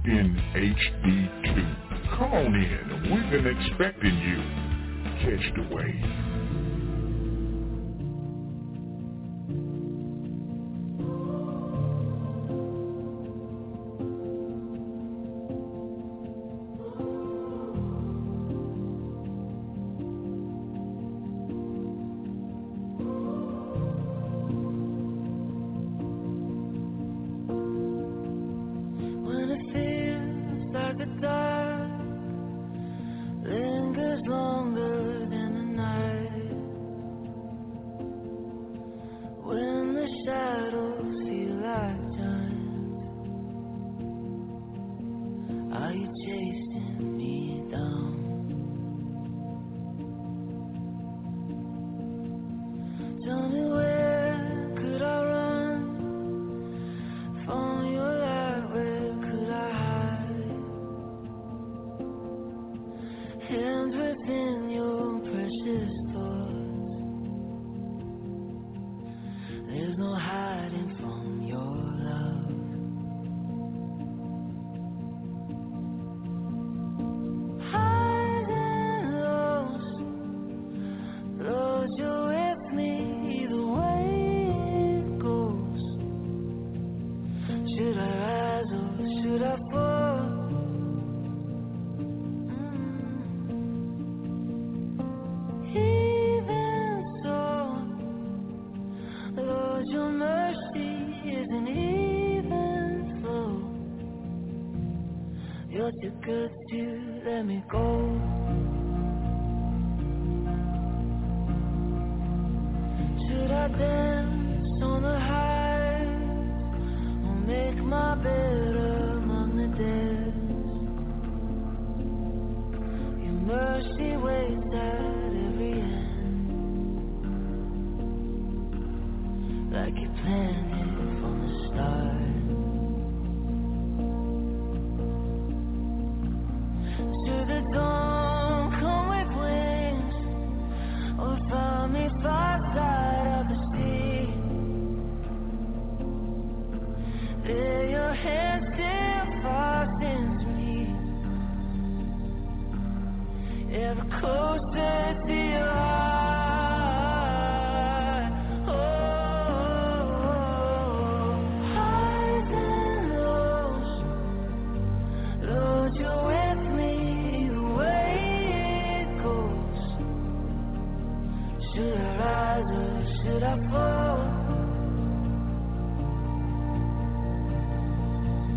in HD2. Come on in. We've been expecting you. Catch the wave.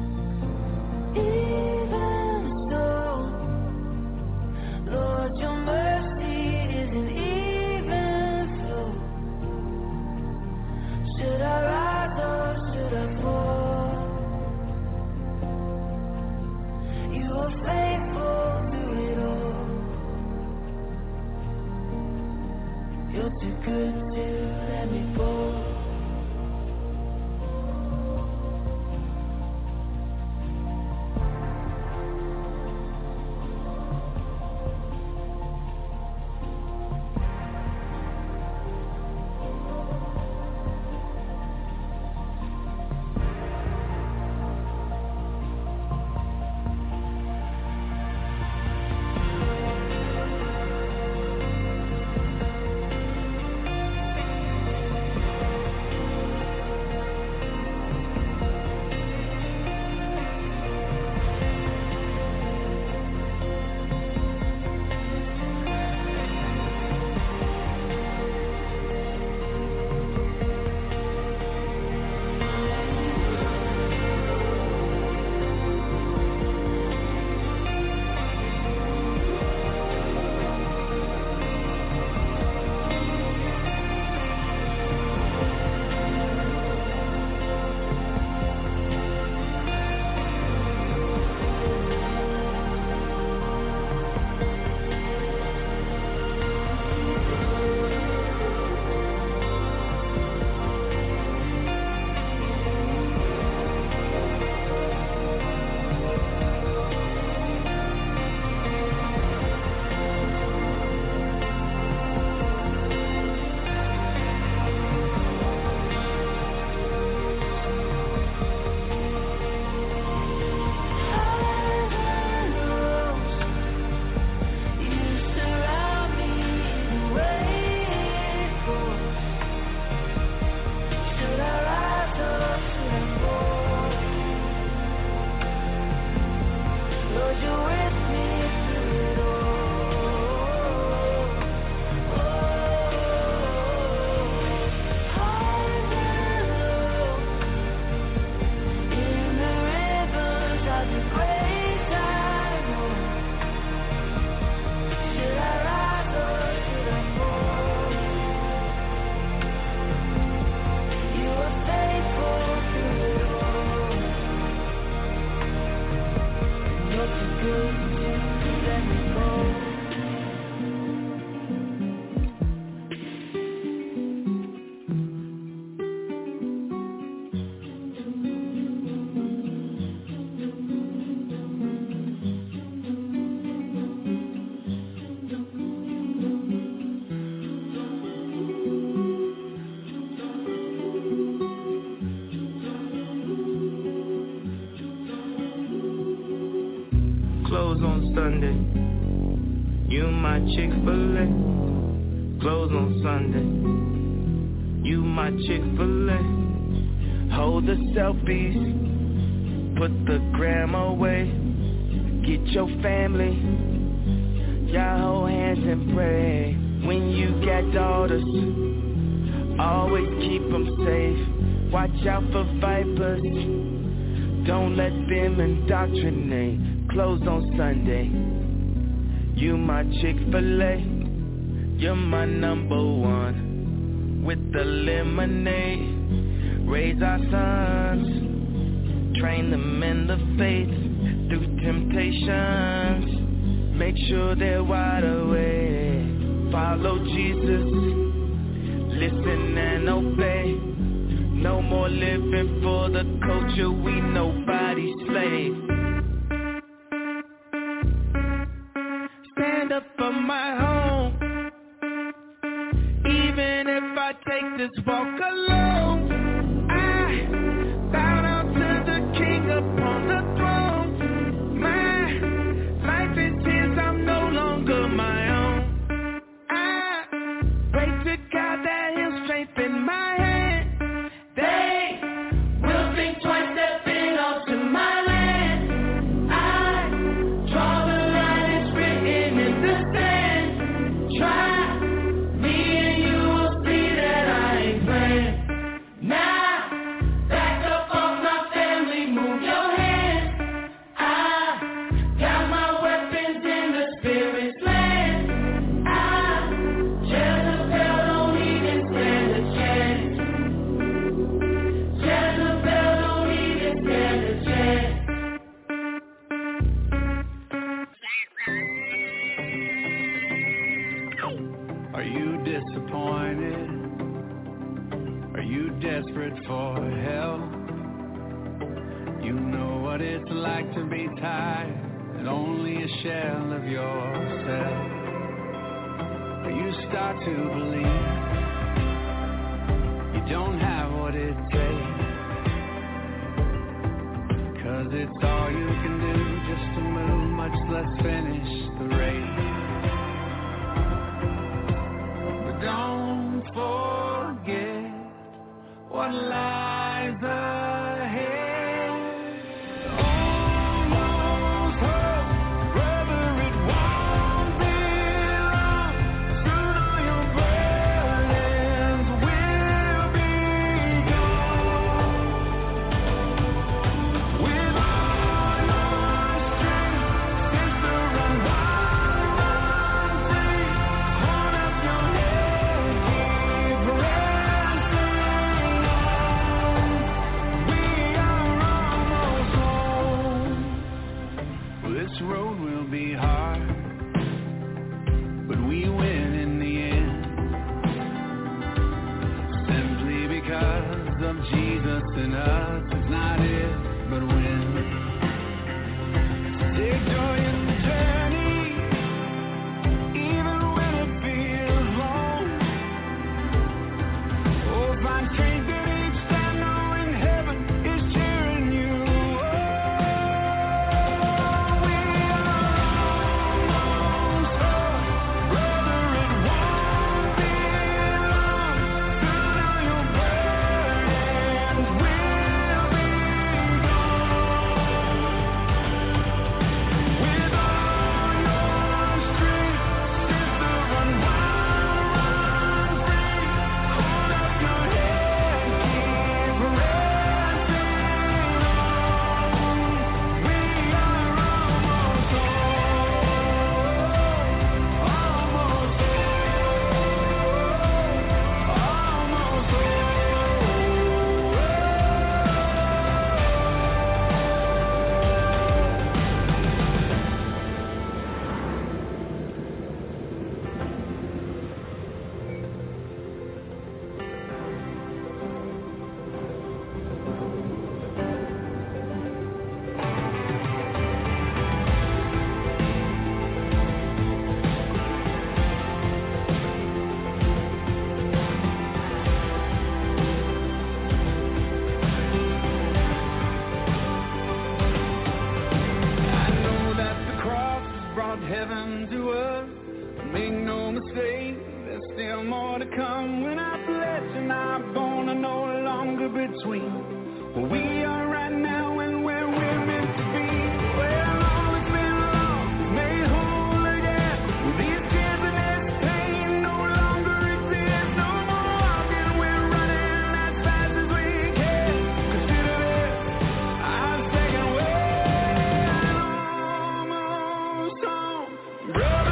Even so, Lord, your mercy Close on Sunday, you my Chick-fil-A. Close on Sunday, you my Chick-fil-A. Hold the selfies, put the gram away. Get your family, y'all hold hands and pray. When you got daughters, always keep them safe. Watch out for vipers, don't let them indoctrinate. Close on Sunday, you my Chick-fil-A. You're my number one. With the lemonade, raise our sons, train them in the faith through temptations. Make sure they're wide awake. Follow Jesus, listen and obey. No more living for the culture, we nobody's slave. Stand up for my home, even if I take this walk alone. I bow down to the King upon the throne. My life is His, I'm no longer my own. I pray to God that He'll strengthen my hand. They will think twice stepping onto my land. I draw the line, it's written in the sand. Try me and you will see that I ain't playing. Now, back up off my family, move your hands. I got my weapons in the spirit's land. Jezebel don't even stand a chance. Jezebel don't even stand a chance. Are you disappointed? Are you desperate for help? You know what it's like to be tired and only a shell of yourself. Or you start to believe you don't have what it takes, 'cause it's all you can do just to move, much less finish the race. But don't forget what lies ahead. Almost hope, brother, it won't be long. Sooner your burdens will be gone. With all your strength, sister, run wild, run free. Hold up your head, keep pressing on. to come when our flesh and our bone are no longer between where we are right now and where we're meant to be. Well, all has been lost, made whole again. These tears and this pain no longer exist. No more walking, we're running as fast as we can. Consider this our second wind. Almost home, brother.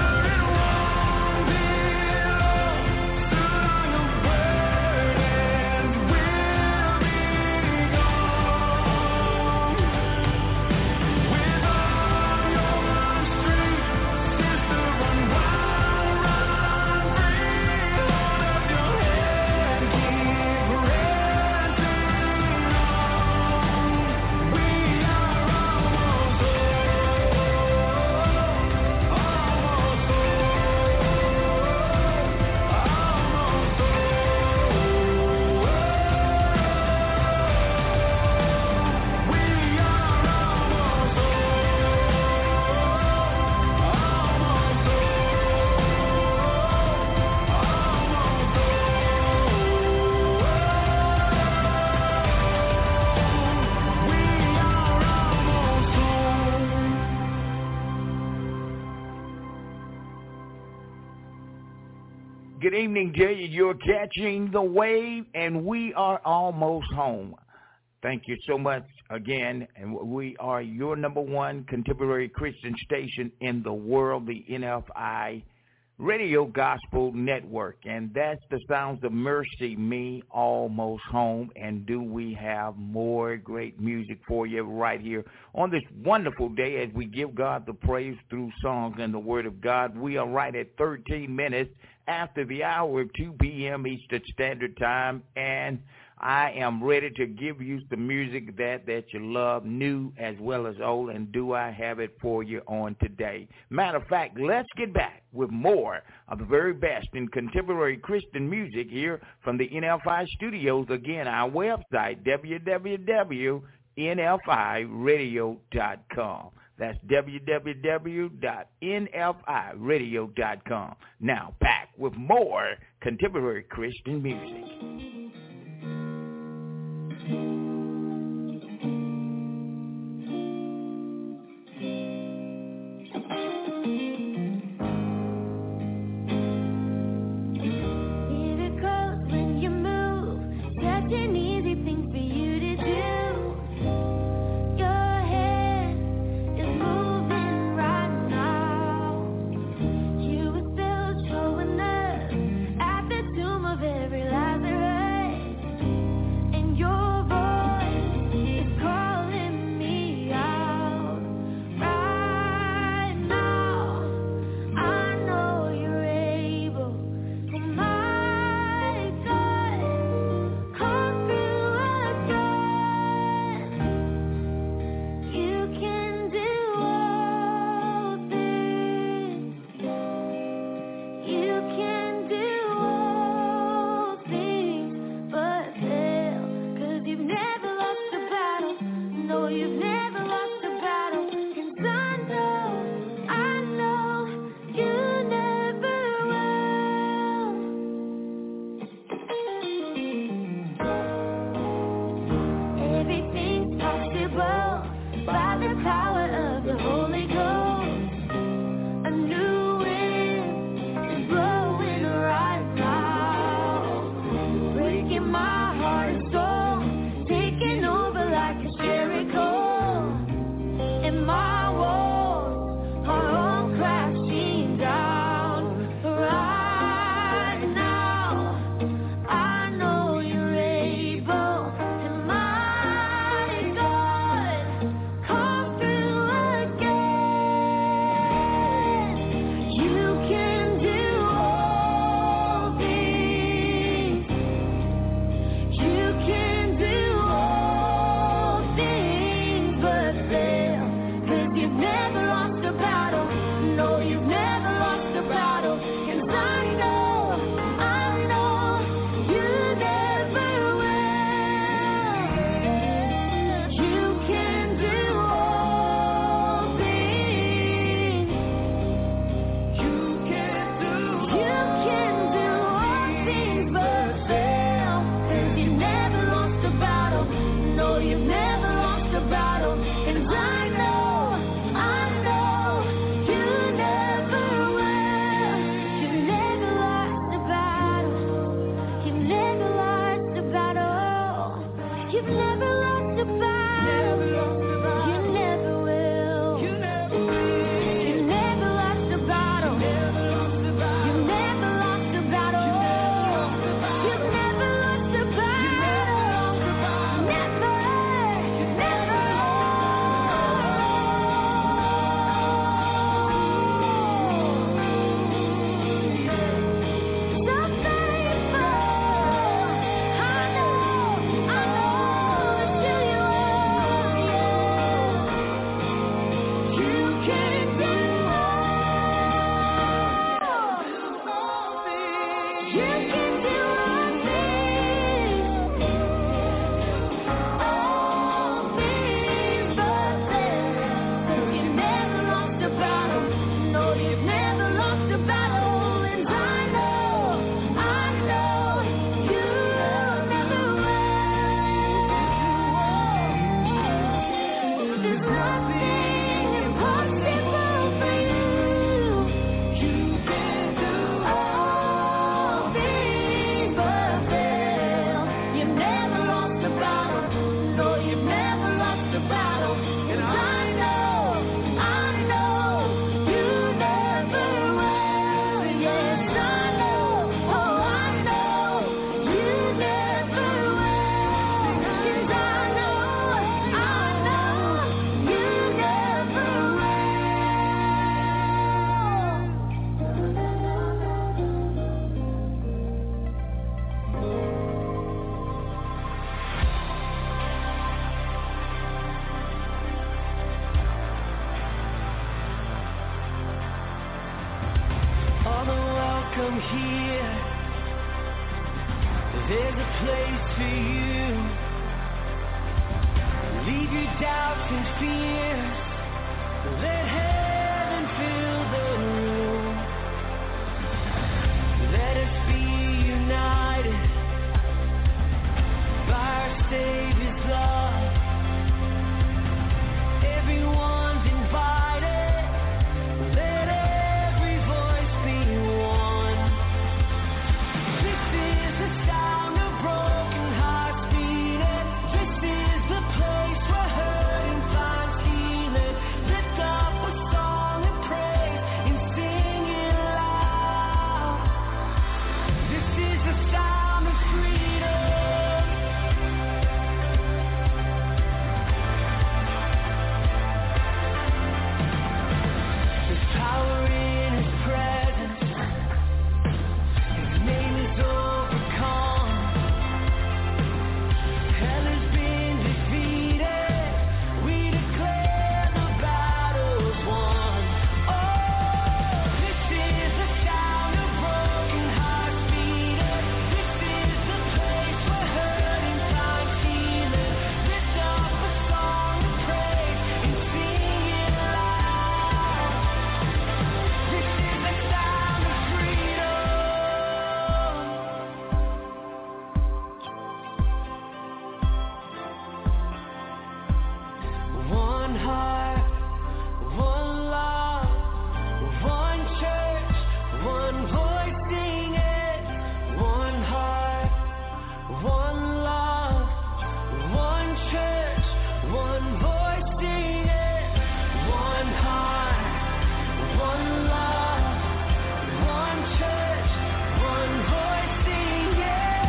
Good evening to you. You're catching the wave, and we are almost home. Thank you so much again. And we are your number one contemporary Christian station in the world, the NFI Radio Gospel Network. And that's the sounds of Mercy Me, Almost Home. And do we have more great music for you right here on this wonderful day as we give God the praise through songs and the Word of God. We are right at 13 minutes after the hour of 2 p.m. Eastern Standard Time, and I am ready to give you some music that you love, new as well as old, and do I have it for you on today. Matter of fact, let's get back with more of the very best in contemporary Christian music here from the NFI studios. Again, our website, www.nfiradio.com. That's www.nfiradio.com. Now, back with more contemporary Christian music. Right now. come here. There's a place for you. Leave your doubts and fears. Let heaven fill the room. Let us be united by our Savior's love. Everyone's invited. Let every voice be one. This is the sound of broken hearts beating. This is the place where hurting finds healing. Lift up a song and praise and sing it loud. This is the sound of freedom. There's power in His presence. His name is overcome. Hell has been defeated. We declare the battle's won. Oh, this is the sound of broken hearts beating. This is the place where hurting finds healing. Lift up a song of praise and sing it loud. This is the sound of freedom. One heart, one love, one church, one voice singing. One heart, one love, one church, one voice singing. One heart, one love, one church, one voice singing.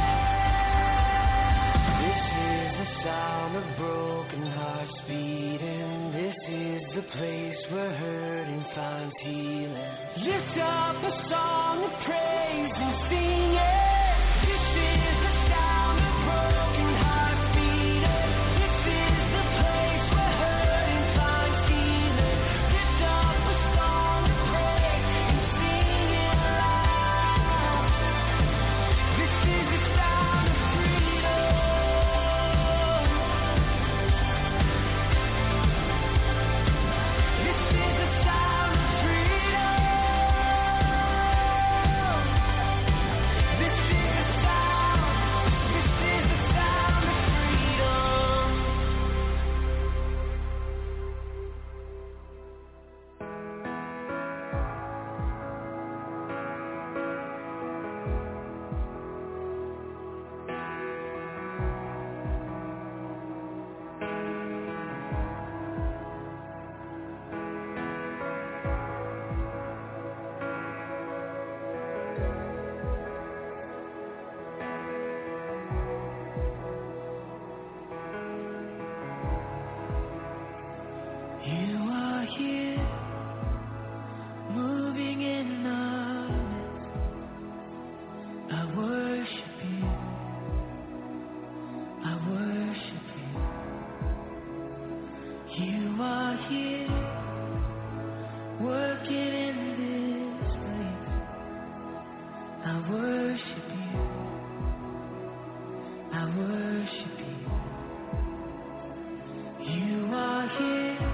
This is the sound of broken hearts beating. This is the place where hurting finds healing. Lift up a song of praise and sing it. This is the sound of broken hearts beating. This is the place where hurting finds healing. Lift up a song of praise and sing it loud. This is the sound of freedom. This is the sound of freedom. This is the sound. This is the sound of freedom. You are here, moving in our midst. I worship you. I worship you. You are here, working in this place. I worship you. I worship you. You are here,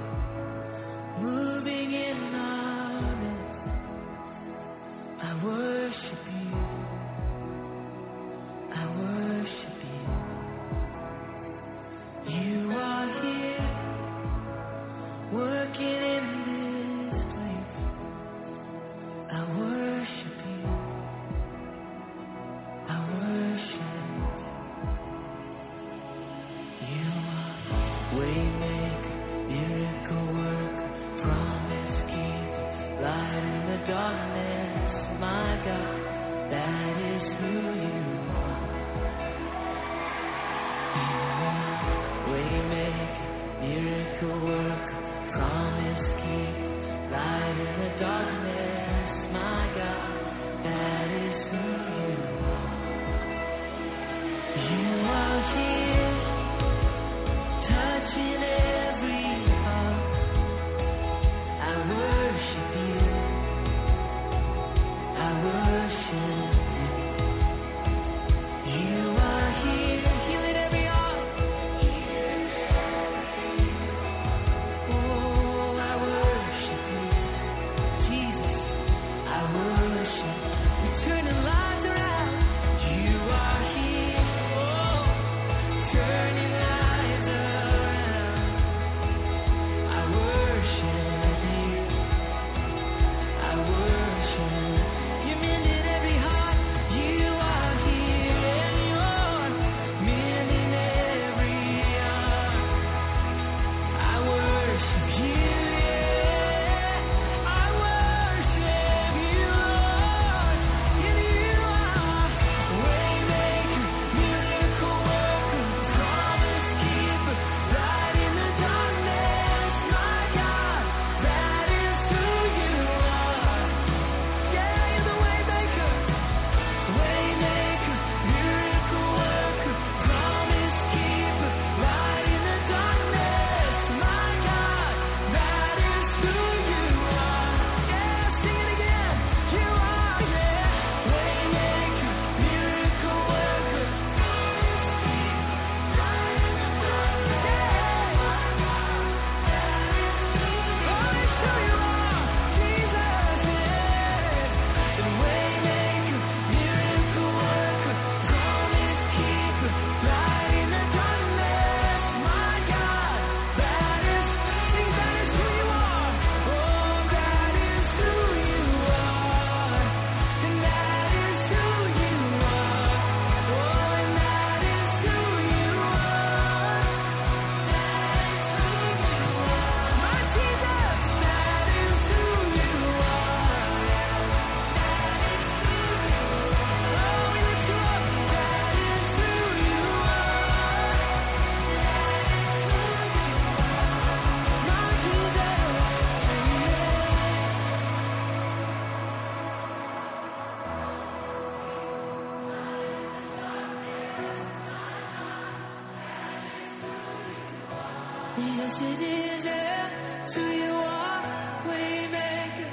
moving in our midst. I worship you. I worship you. You are here, working in this place. I worship you. I worship you. Are waymaker, miracle worker, promise keeper, light in the darkness. My God, that is who you are. You are waymaker, miracle worker, promise keeper, light in the darkness. My God, that is who you are. You are here, touching every heart. I worship you. I worship it is, yeah. It's who you are, Waymaker.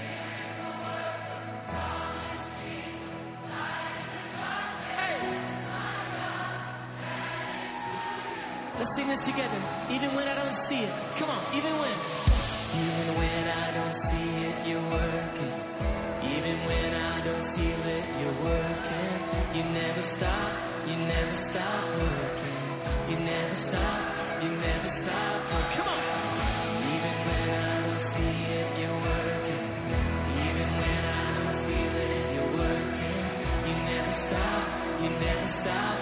Let's sing this together. Even when I don't see it. Come on, even when. Even when I don't see it, you're working. Even when I don't feel it, you're working. You never stop working. You never stop working. Come on. Even when I don't see it, you're working. Even when I don't feel it, you're working. You never stop working. You never stop.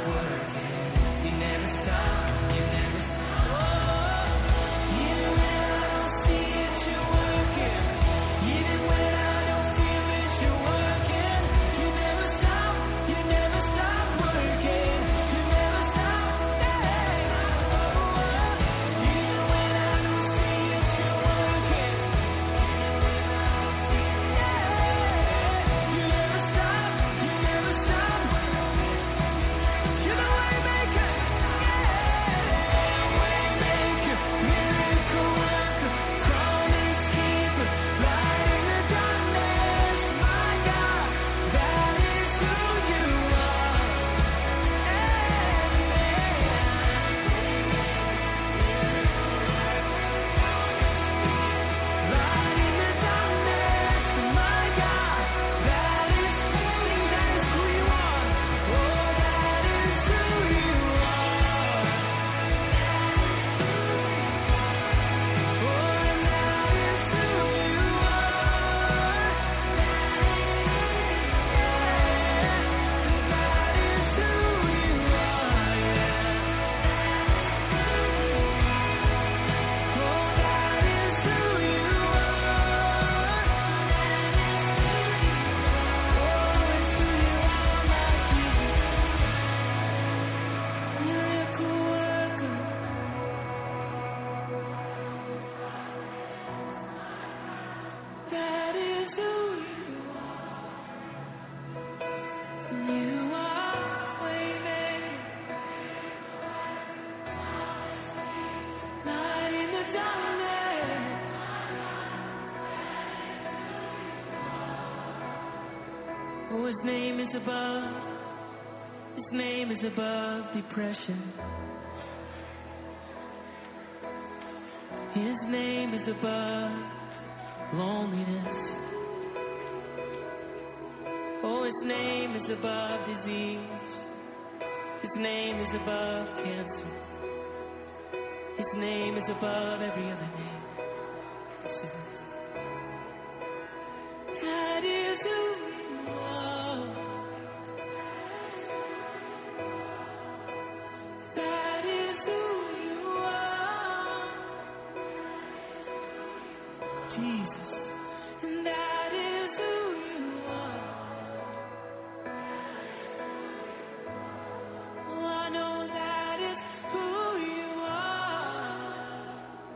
His name is above depression. His name is above loneliness. Oh, his name is above disease. His name is above cancer. His name is above every other name. That is who you are. That is who you are. Jesus. And that is who you are. Oh, I know that is who you are.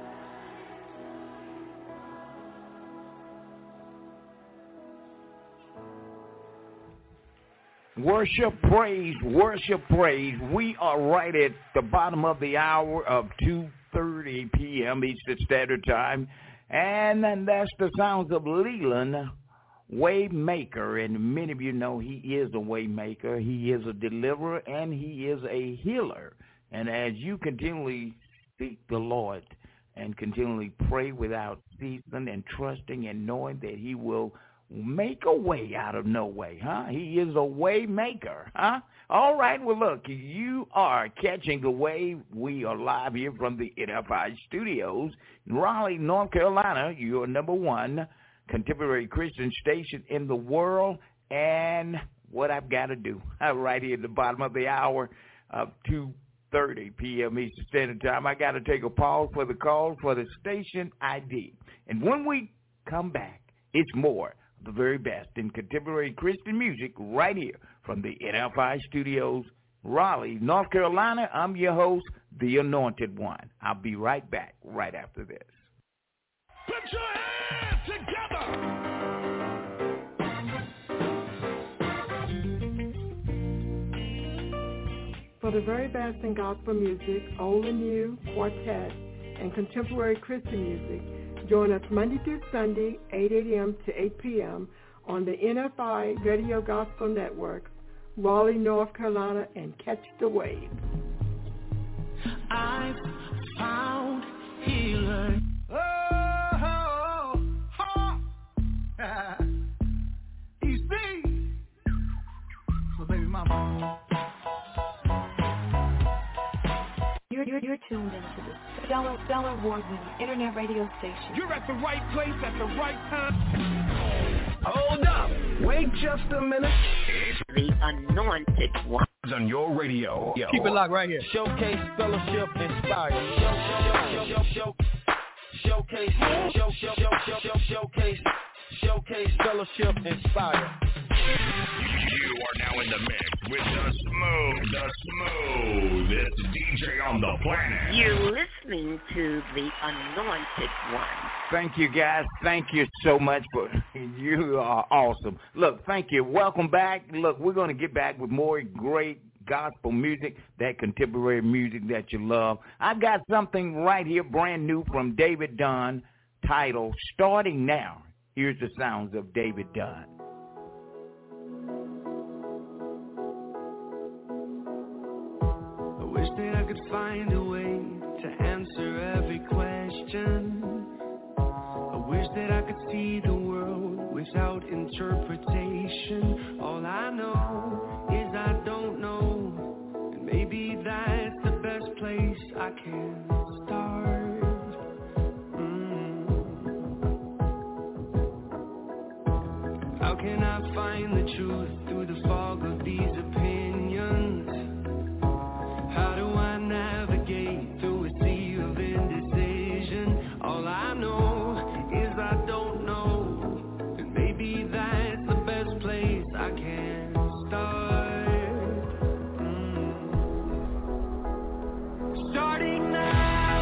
Worship, praise. We are right at the bottom of the hour of 2:30 p.m. Eastern Standard Time. And that's the sounds of Leland, Waymaker. And many of you know he is a Waymaker. He is a deliverer, and he is a healer. And as you continually seek the Lord and continually pray without ceasing and trusting and knowing that he will make a way out of no way, huh? He is a way maker, huh? All right, well, look, you are catching the wave. We are live here from the NFI studios in Raleigh, North Carolina, your number one contemporary Christian station in the world. And what I've got to do, right here at the bottom of the hour of 2:30 p.m. Eastern Standard Time, I got to take a pause for the call for the station ID. And when we come back, it's more the very best in contemporary Christian music right here from the NFI studios, Raleigh, North Carolina. I'm your host, The Anointed One. I'll be right back right after this. Put your hands together. For the very best in gospel music, old and new, quartet, and contemporary Christian music. Join us Monday through Sunday, 8 a.m. to 8 p.m. on the NFI Radio Gospel Network, Raleigh, North Carolina, and catch the wave. I've found healer. EC. So baby mama. You're tuned into the Stellar Award-winning internet radio station. You're at the right place at the right time. Hold up. Wait just a minute. It's the Anointed One. On your radio. Yo. Keep it locked right here. Showcase, fellowship, inspire. Showcase, fellowship, inspire. You are now in the mix with the smoothest DJ on the planet. You're listening to the Anointed One. Thank you, guys. Thank you so much. You are awesome. Look, thank you. Welcome back. Look, we're going to get back with more great gospel music, that contemporary music that you love. I've got something right here brand new from David Dunn titled Starting Now. Here's the sounds of David Dunn. I wish that I could find a way to answer every question. I wish that I could see the world without interpretation. All I know is I don't know, and maybe that's the best place I can start. How can I find the truth through the fog of these opinions? How do I navigate through a sea of indecision? All I know is I don't know, and maybe that's the best place I can start. Starting now.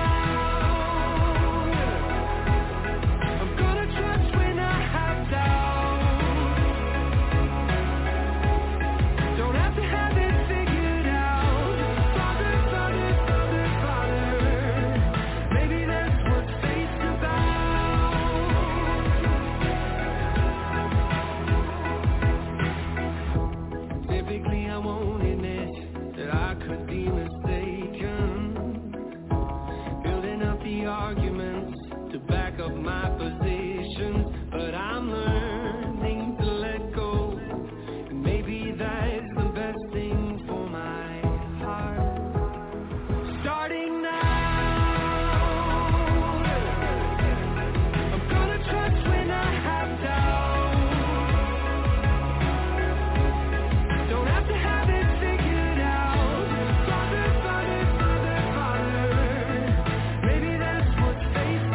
I'm gonna trust when I have doubt. Don't have to have it figured out. Father, Father, Father, Father. Maybe that's what faith's about. Typically I won't admit that I could be mistaken, building up the arguments to back up my position, but I'm learning to let go, and maybe that's the best thing for my heart. Starting now, I'm gonna trust when I have doubt. Don't have to have it figured out. Father, Father, Father, Father. Maybe that's what faith's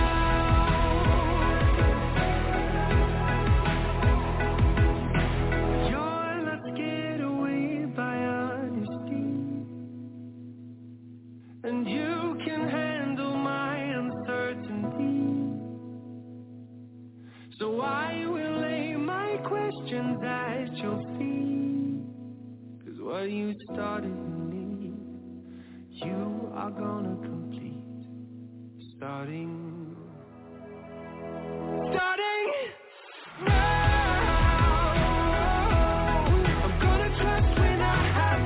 about. You're let's get away by honesty, and you can handle my uncertainty. So I will lay my questions at your feet, 'cause what you started in me, you are gonna complete. Starting now. I'm gonna trust when I have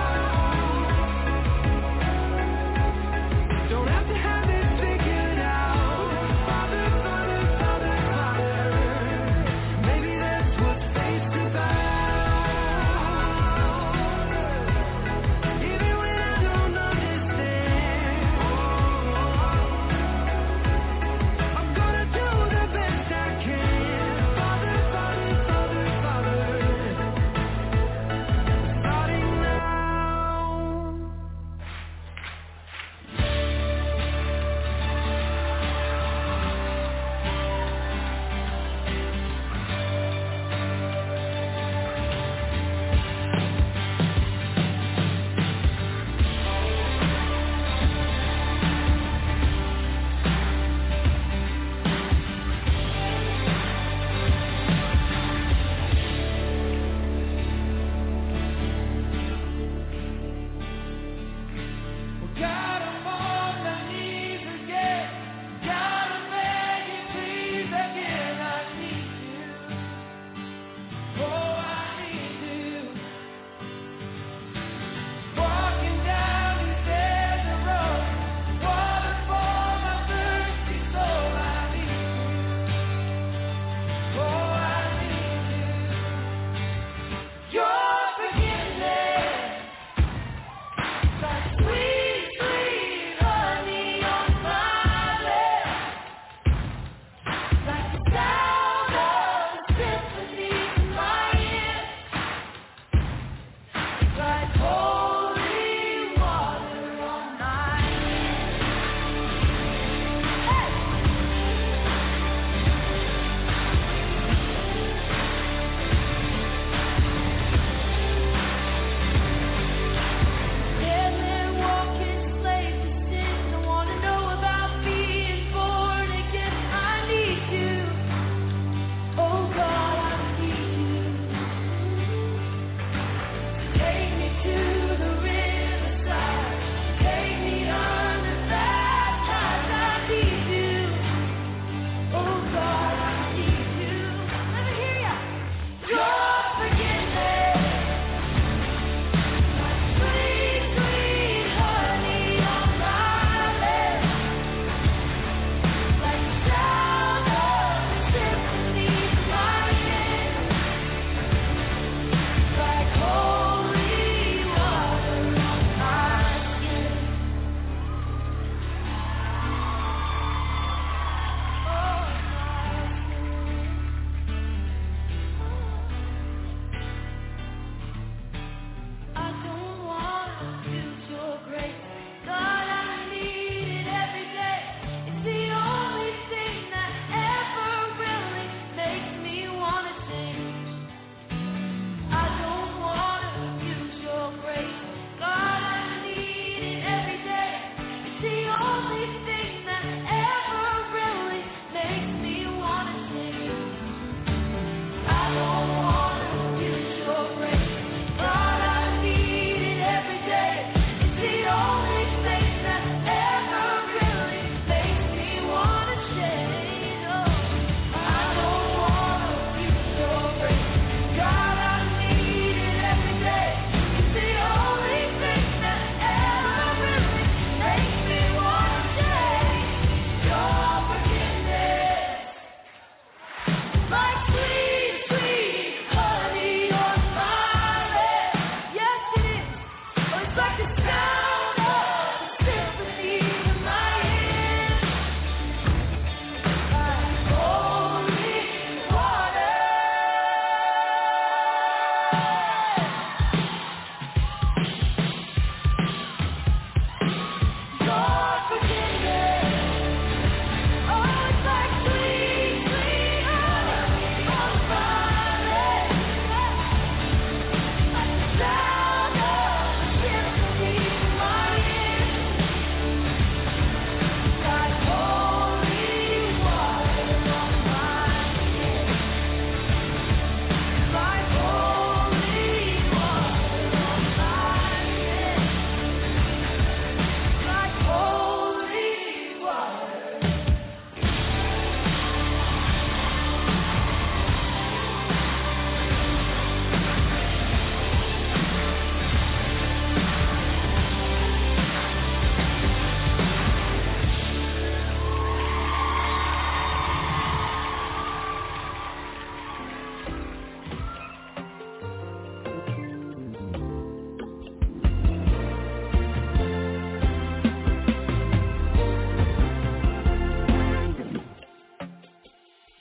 doubt. Don't have to have it figured out. Father, Father, Father, Father. Maybe that's what faith's about. Even when I don't understand.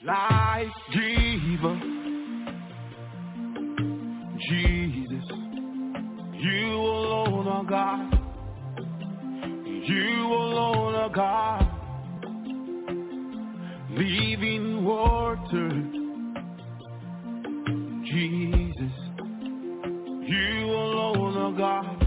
life giver, Jesus, you alone are God, you alone are God, living water, Jesus, you alone are God,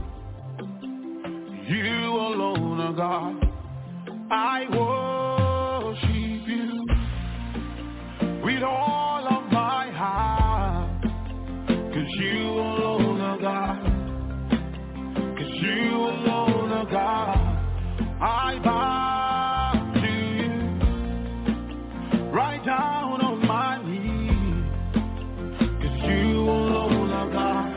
you alone are God. I worship you with all of my heart, 'cause you alone are God, 'cause you alone are God. I bow to you right down on my knees, 'cause you alone are God,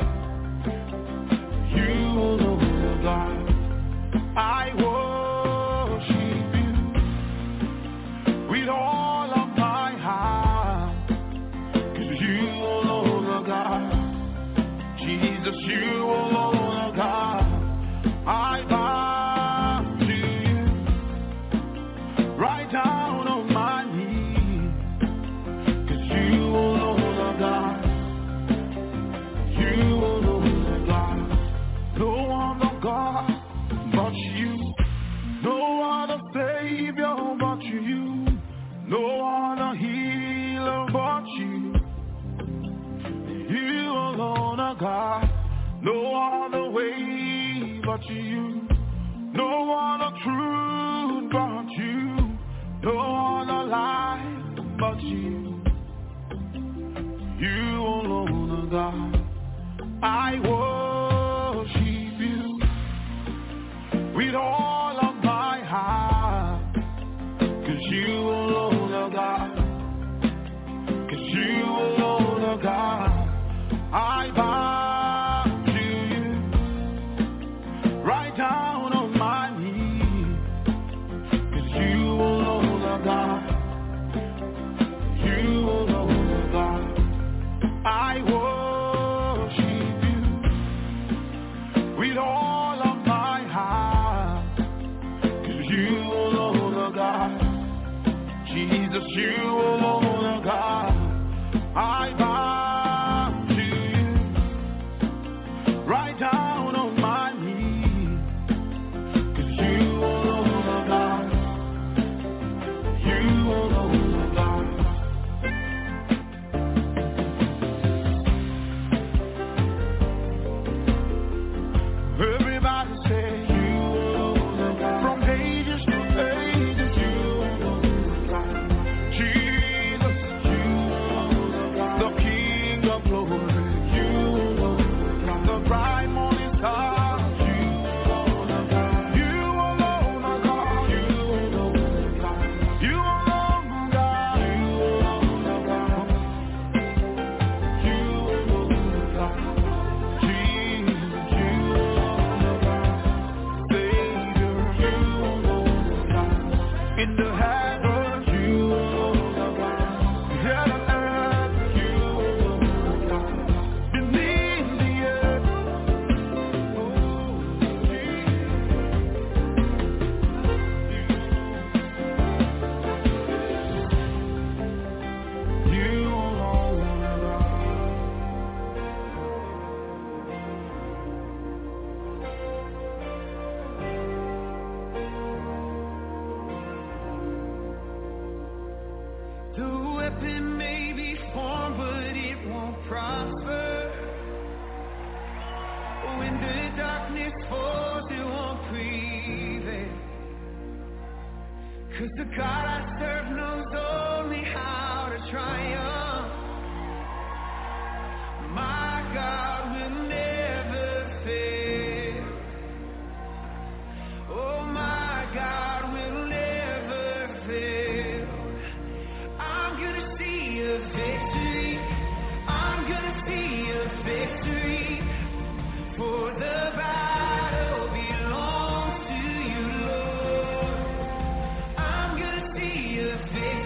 you alone are God. I worship you with all of my heart, 'cause you alone are God, Jesus, you alone are God. I bow to you right down on my knees, 'cause you alone are God, you alone are God. No other God but you, no other Savior but you, no other healer but you. You alone are God, no other way but you, no other truth but you, no other life but you. You alone are God. I worship you with all of my heart, 'cause you alone are God, 'cause you alone are God. I bow to you right down on my knees, 'cause you alone are God, you alone are God. I worship you with all of my heart, 'cause you alone are God, Jesus, you alone are God. I bow to you right down on my knees, 'cause you alone are God, you alone are God. Everybody say you alone are God. From ages to ages, you alone are God. Jesus, you alone are God. The King of glory, you alone are God. The bright morning star, you alone are God. You alone are God. You alone are God. You alone are God. You alone are God. You alone are God. Jesus, you alone are God. Savior, you alone are God. In the heavens, you alone are God. Here on earth, you alone are God. Beneath the earth, oh, Jesus, you alone are God. The weapon may be formed, but it won't prosper. When the darkness falls, it won't prevail. 'Cause the God I serve knows only how to triumph. My God will never fail. Oh, my God will never fail. I'm gonna see a victory. I'm gonna see a victory. For the battle belongs to you, Lord. I'm gonna see a victory.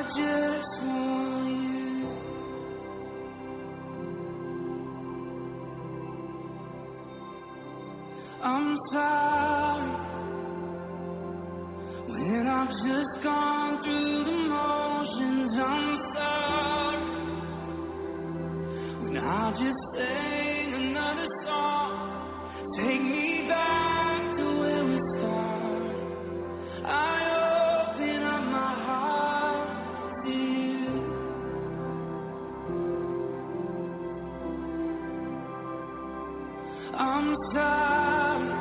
just want you. I'm sorry when I've just gone through the motions. I'm sorry when I'll just sing another song. Take me back to where we started. I open up my heart to you. I'm sorry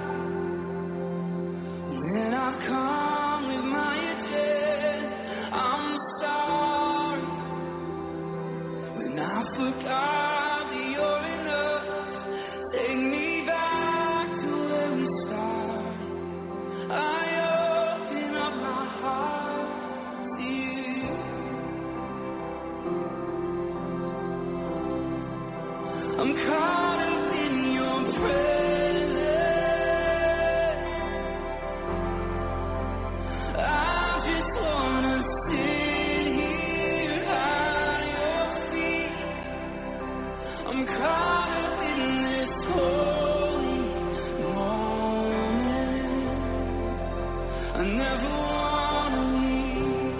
when I've come with my agenda. I'm sorry when I forgot that you're enough. Take me back to where we started. I open up my heart to you. I'm caught up in your presence. I just wanna sit here at your feet. I'm caught up in this holy moment. I never wanna leave.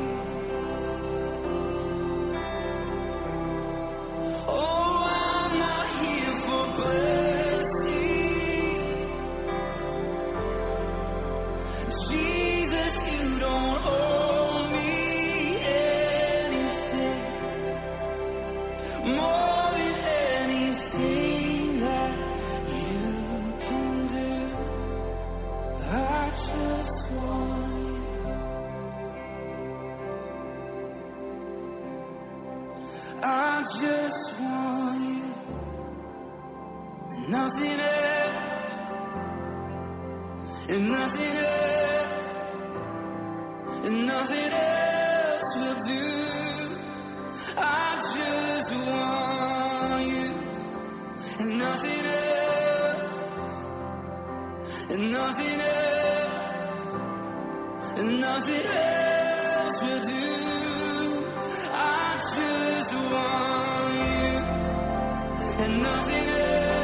Oh, I'm not here for blessing. Jesus, you don't owe me anything more than anything that you can do. I just want you. I just want you. Nothing else, and nothing else, and nothing else will do. I just want you, and nothing else, and nothing else, and nothing else will do. I just want you, and nothing else,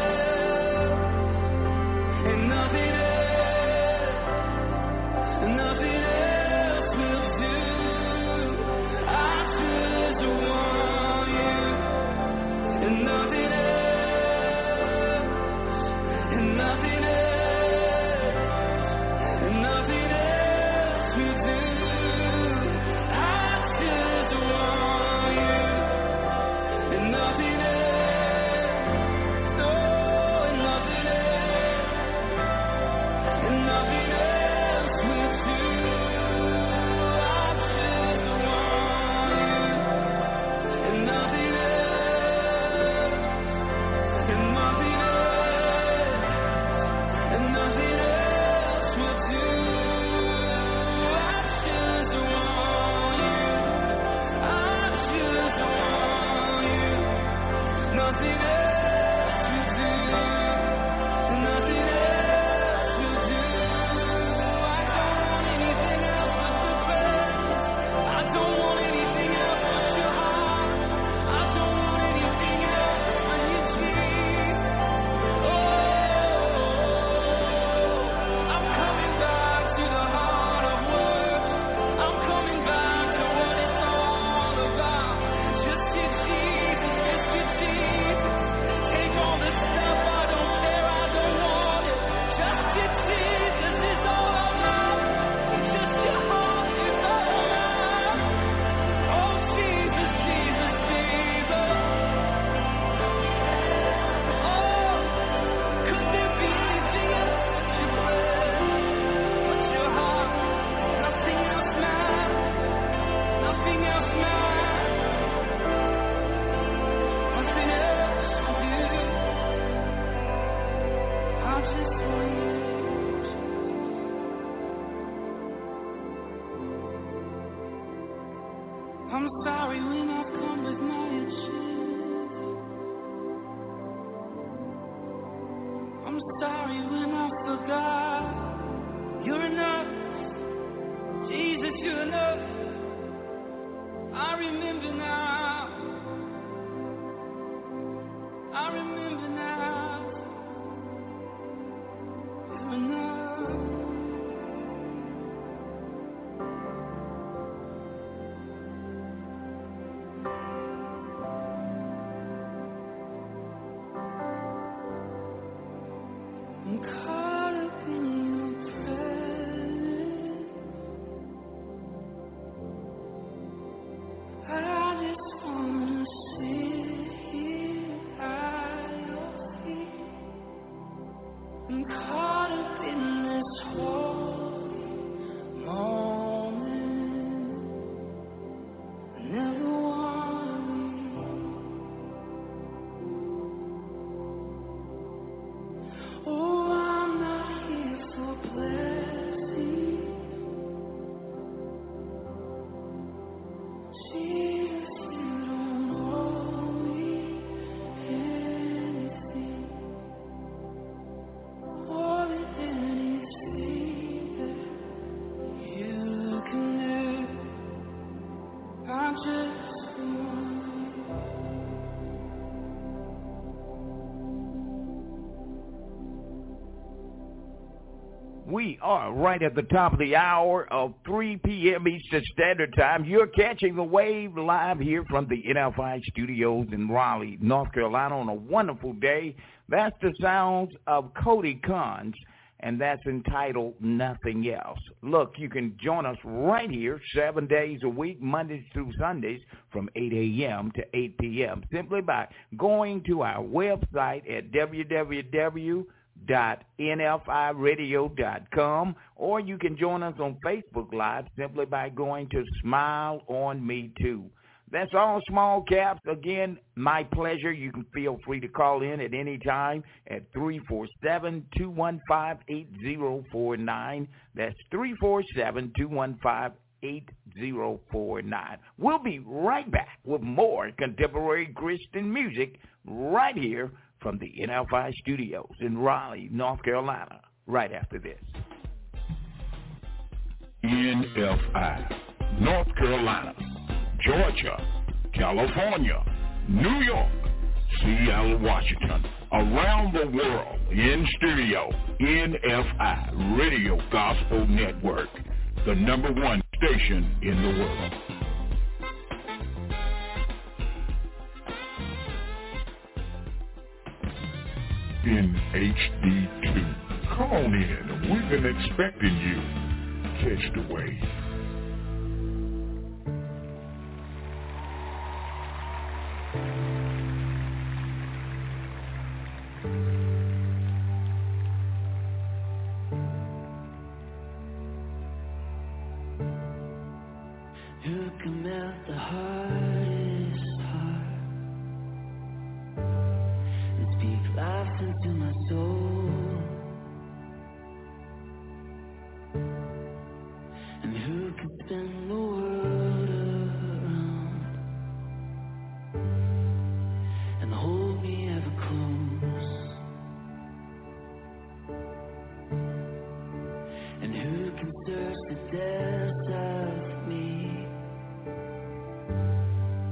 and nothing else, and nothing else will do. I just want you, and nothing else, and nothing else, and nothing else will do. I just want you, and nothing else, no, and nothing else, and nothing else will do. I just want you, and nothing else, and nothing else, and nothing else will do. I just want you, I just want you. Nothing else will do, and nothing else will do. I don't want anything else but your presence. I don't want anything else but your heart. I don't want anything else but you, Jesus. I'm coming back to the heart of worship. I'm coming back to what it's all about. Just you, Jesus. Just you, Jesus. Take all the stuff I don't care, I don't want it. Just you, Jesus, is all I want. Just your heart is all I want. Oh, Jesus, Jesus, Jesus. Oh, could there be anything else but your presence, but your heart? Nothing else matters. Nothing else matters. Nothing else will do. I just want you. I'm sorry when I've come with my agenda. I'm sorry when I forgot you're enough. Jesus, you're enough. I We are right at the top of the hour of 3 p.m. Eastern Standard Time. You're catching the wave live here from the NFI studios in Raleigh, North Carolina on a wonderful day. That's the sounds of Cody Carnes, and that's entitled Nothing Else. Look, you can join us right here 7 days a week, Mondays through Sundays from 8 a.m. to 8 p.m. simply by going to our website at www.nfiradio.com, or you can join us on Facebook Live simply by going to Smile on Me Too. That's all small caps. Again, my pleasure. You can feel free to call in at any time at 347-215-8049. That's 347-215-8049. We'll be right back with more contemporary Christian music right here from the NFI studios in Raleigh, North Carolina, right after this. NFI, North Carolina, Georgia, California, New York, Seattle, Washington, around the world, in stereo, NFI Radio Gospel Network, the #1 station in the world. In HD2. Come on in. We've been expecting you. Catch the wave. Who can melt the hardest heart and speak life into my soul? And who can spin the world around and hold me ever close? And who can search the depths of me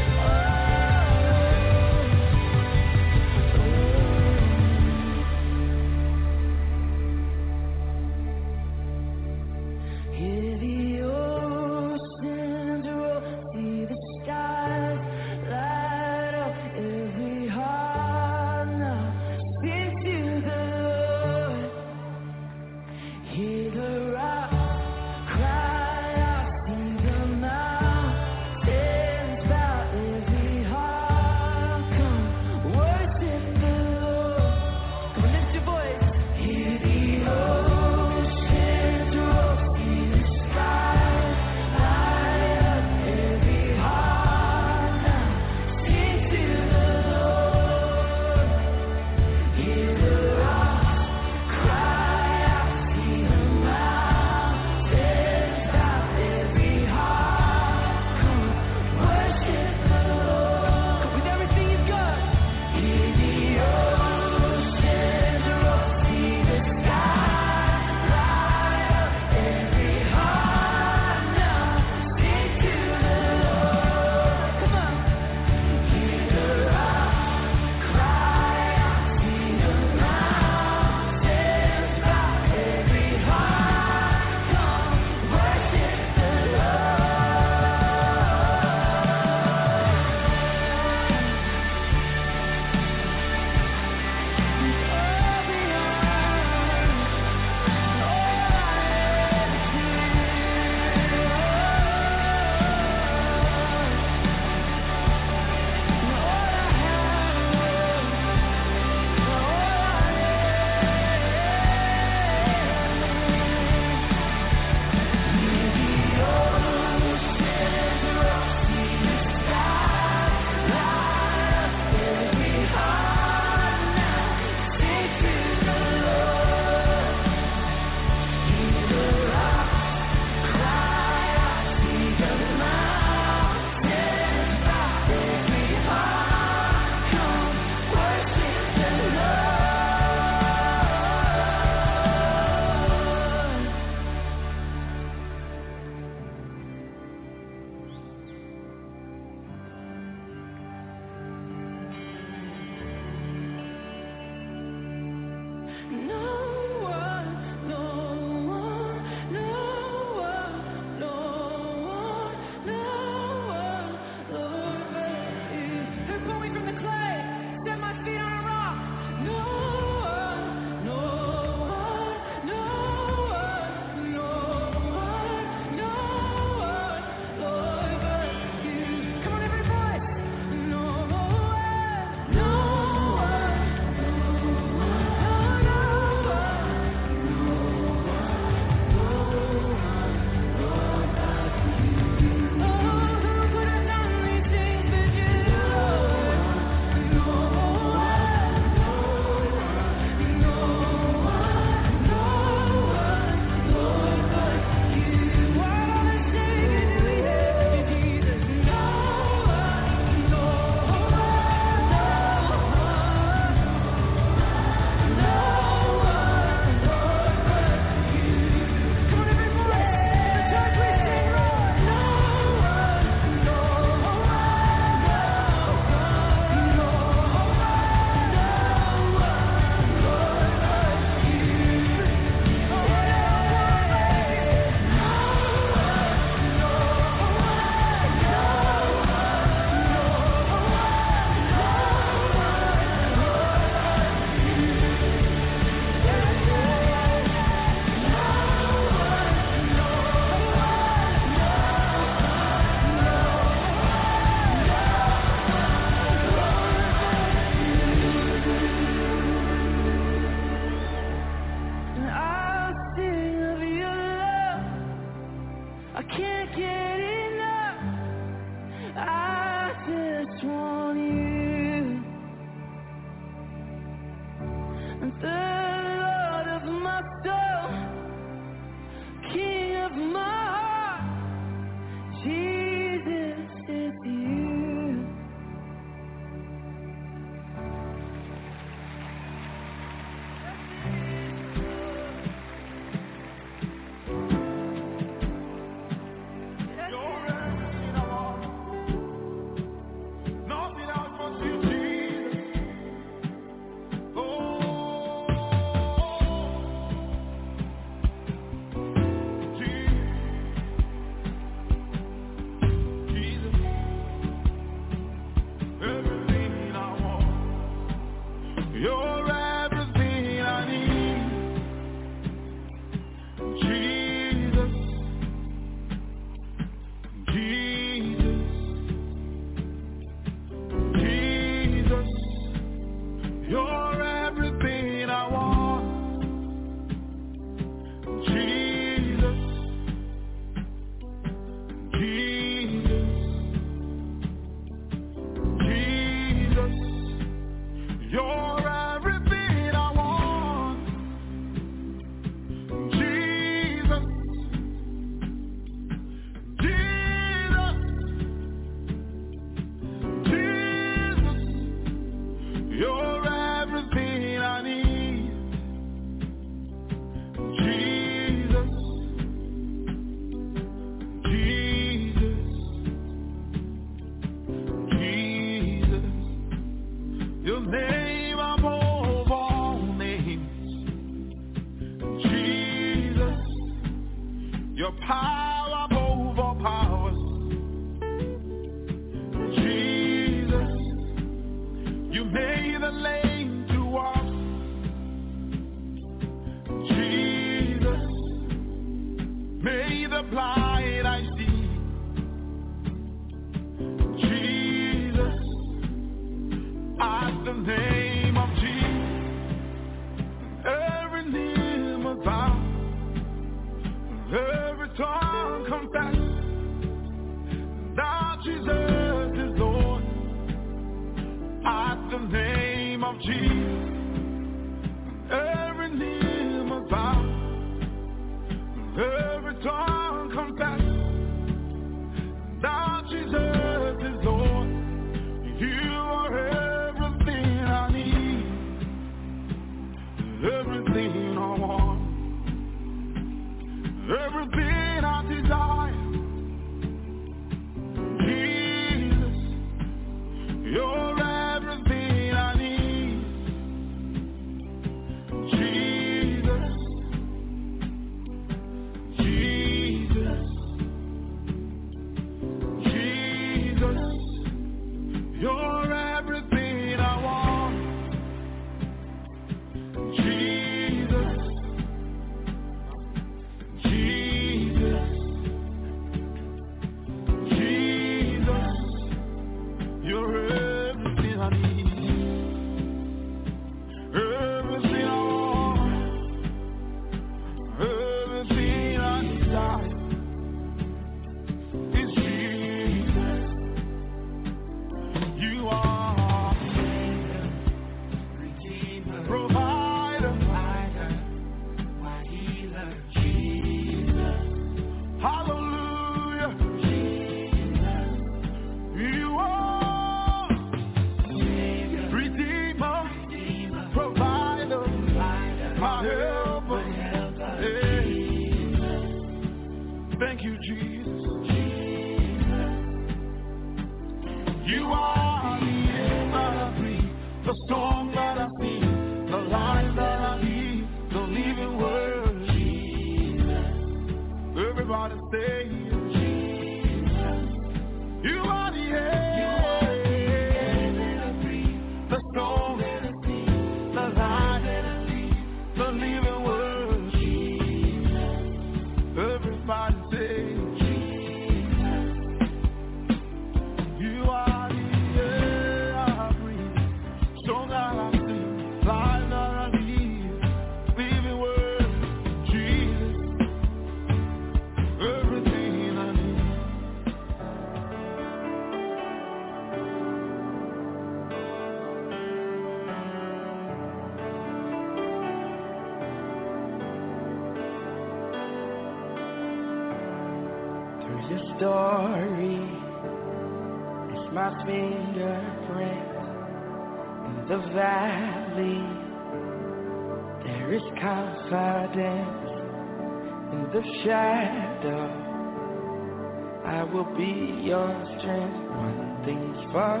I will be your strength. One thing's for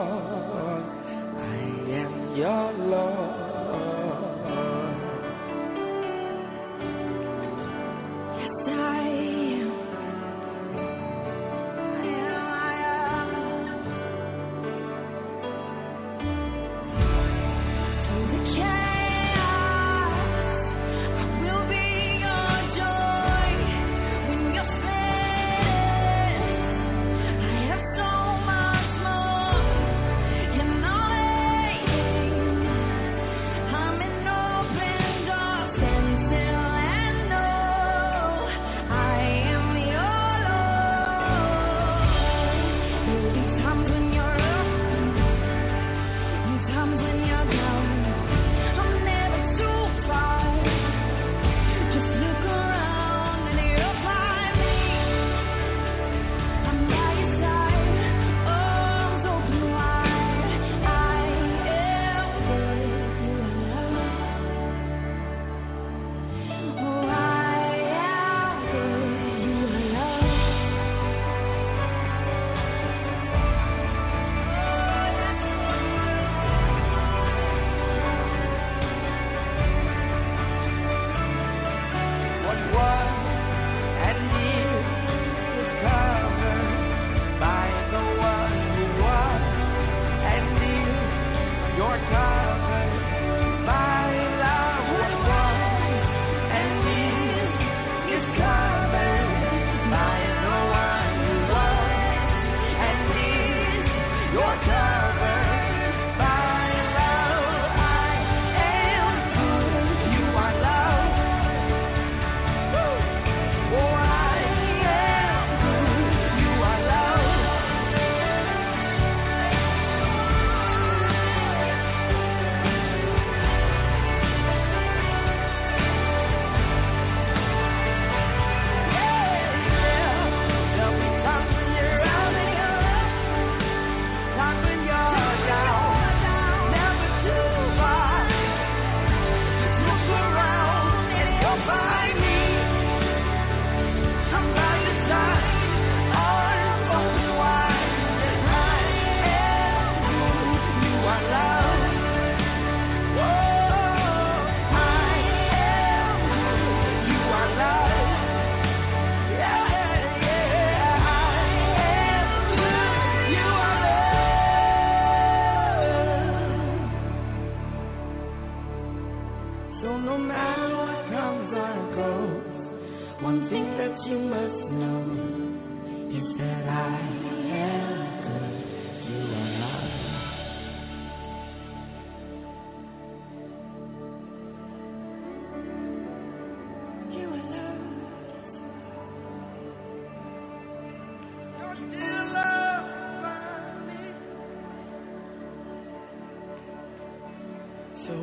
sure, I am your Lord. Yes, I am. Through the chaos, I will be your joy. When you're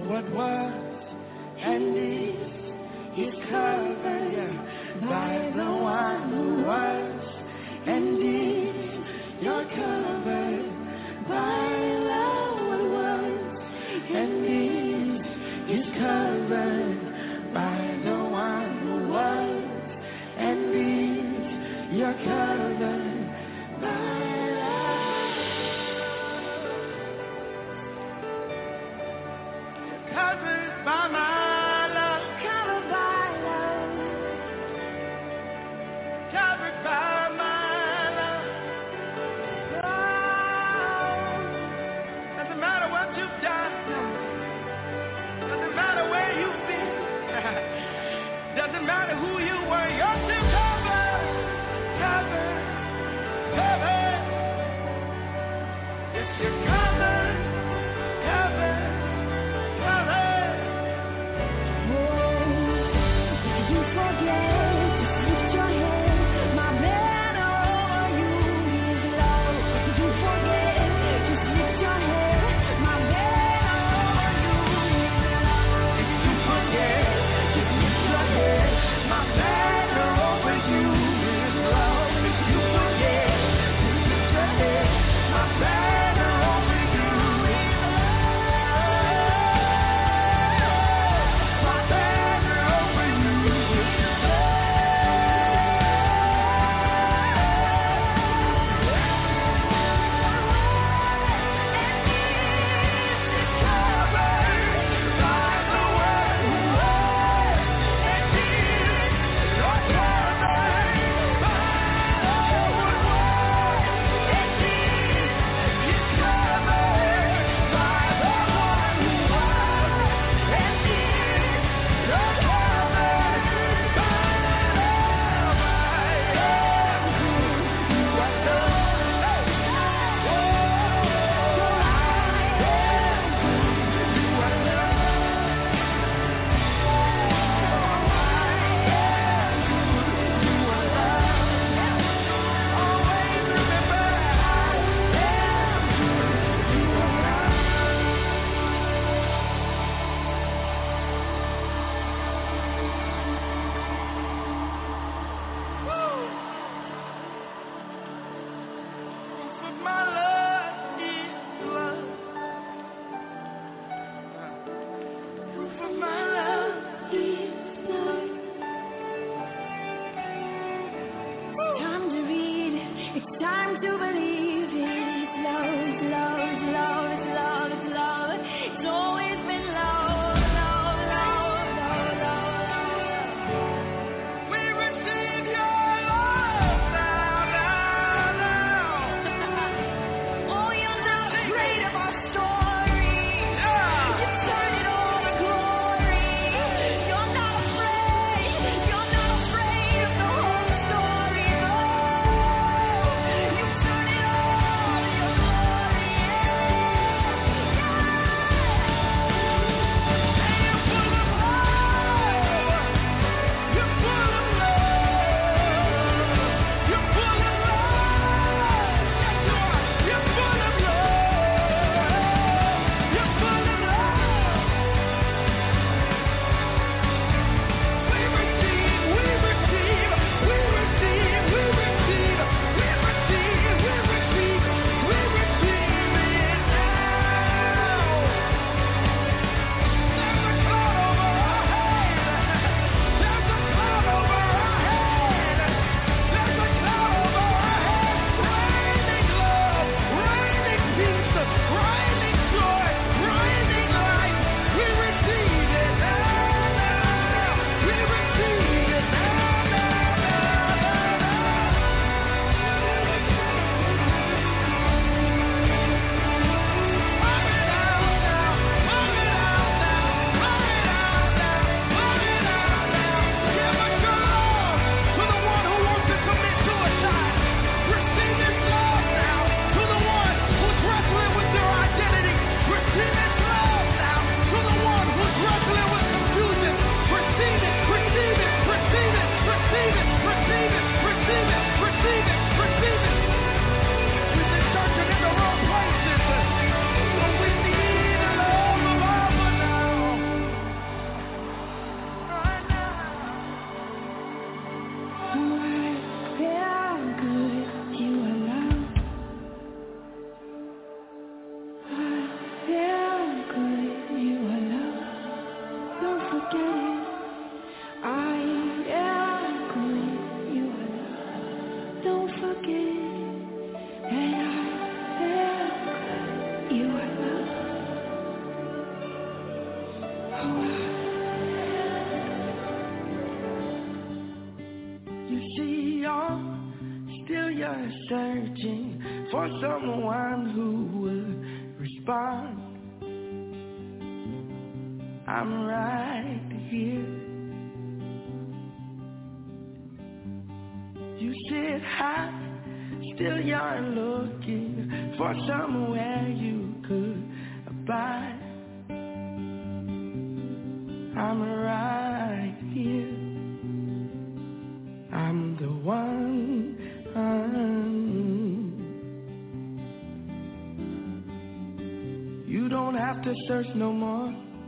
what was and is covered by the one who was and is. You're covered by the what was and is covered by the one who was and is. You're covered by covered by my love, covered by love, covered by my love. Oh, doesn't matter what you've done, doesn't matter where you've been, doesn't matter who you were, you're still covered, covered, covered. Yes, you're covered, covered. Covered. for someone who would respond. I'm right here. You sit high, still you're looking for somewhere you could abide. I'm right here. I'm the one. You don't have to search no more.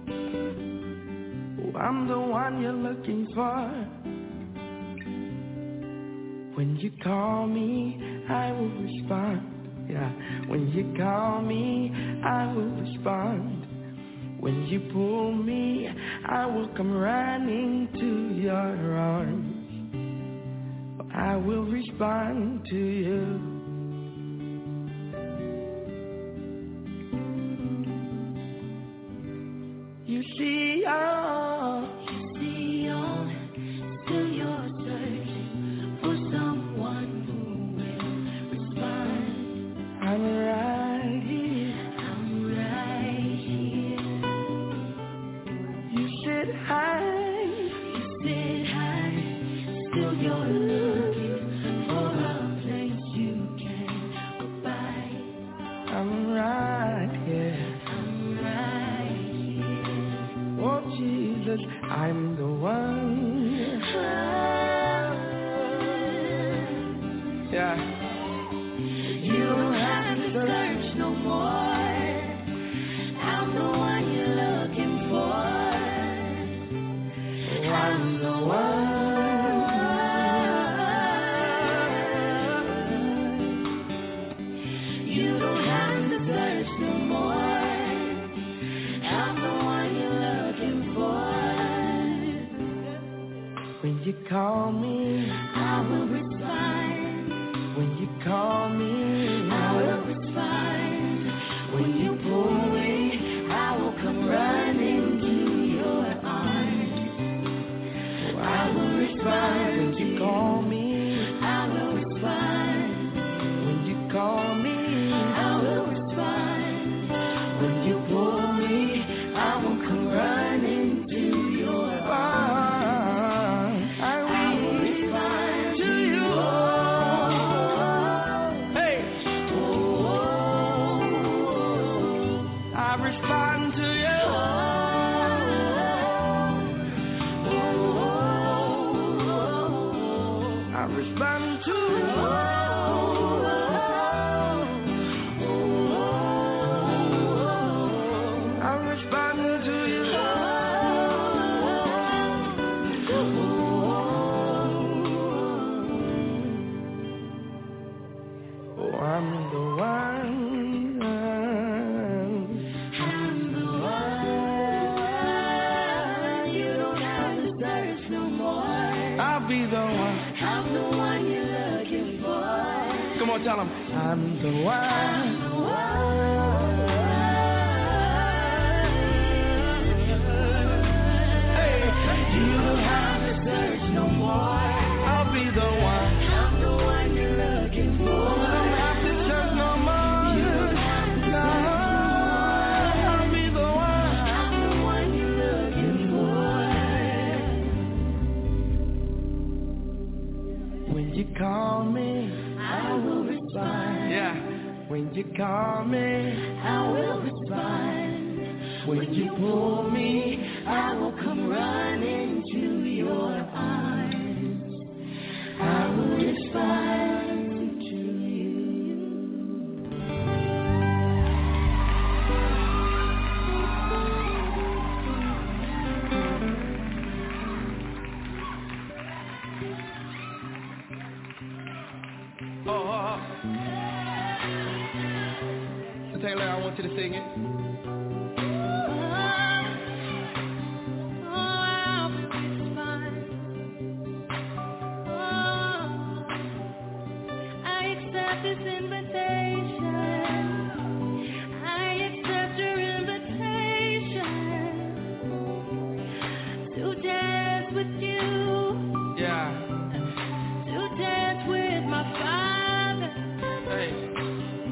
Oh, I'm the one you're looking for. When you call me, I will respond. Yeah. When you call me, I will respond. When you pull me, I will come running to your arms. I will respond to you. You see all, still you're searching for someone who will respond. I'm right here. You sit high, still you're looking for a place you can go by. I'm right here. Oh Jesus, I'm the one. Yeah. You don't have to search no more. I'm the one you're looking for. Oh, I'm the one. You don't have to search no more. I'm the one you're looking for. When you call me, I will respond. When you call me, I will respond. When you pull me, I will come running to your arms. Oh, I will respond. When you call me, I will respond. When you call me, I will respond. When you pull me, I will come running to your arms. I will respond to you. Hey. I respond to you. I respond to you. I respond to you. Oh, I'm the one. I'm the one. You don't have to search no more. I'll be the one. I'm the one you're looking for. Come on, tell them. I'm the one. I'm the one. Hey, you don't have to search no more. I'll be the one. I'm the one you're looking for. You don't have to search no more. You don't have to search no more. I'll be the one. I'm the one you're looking for. When you call me, I will respond. Yeah. When you call me, I will respond. When you pull me, I will come running to your arms. I will respond to you. So Taylor, I want you to sing it. This invitation, I accept your invitation to dance with you. Yeah. To dance with my Father. Hey.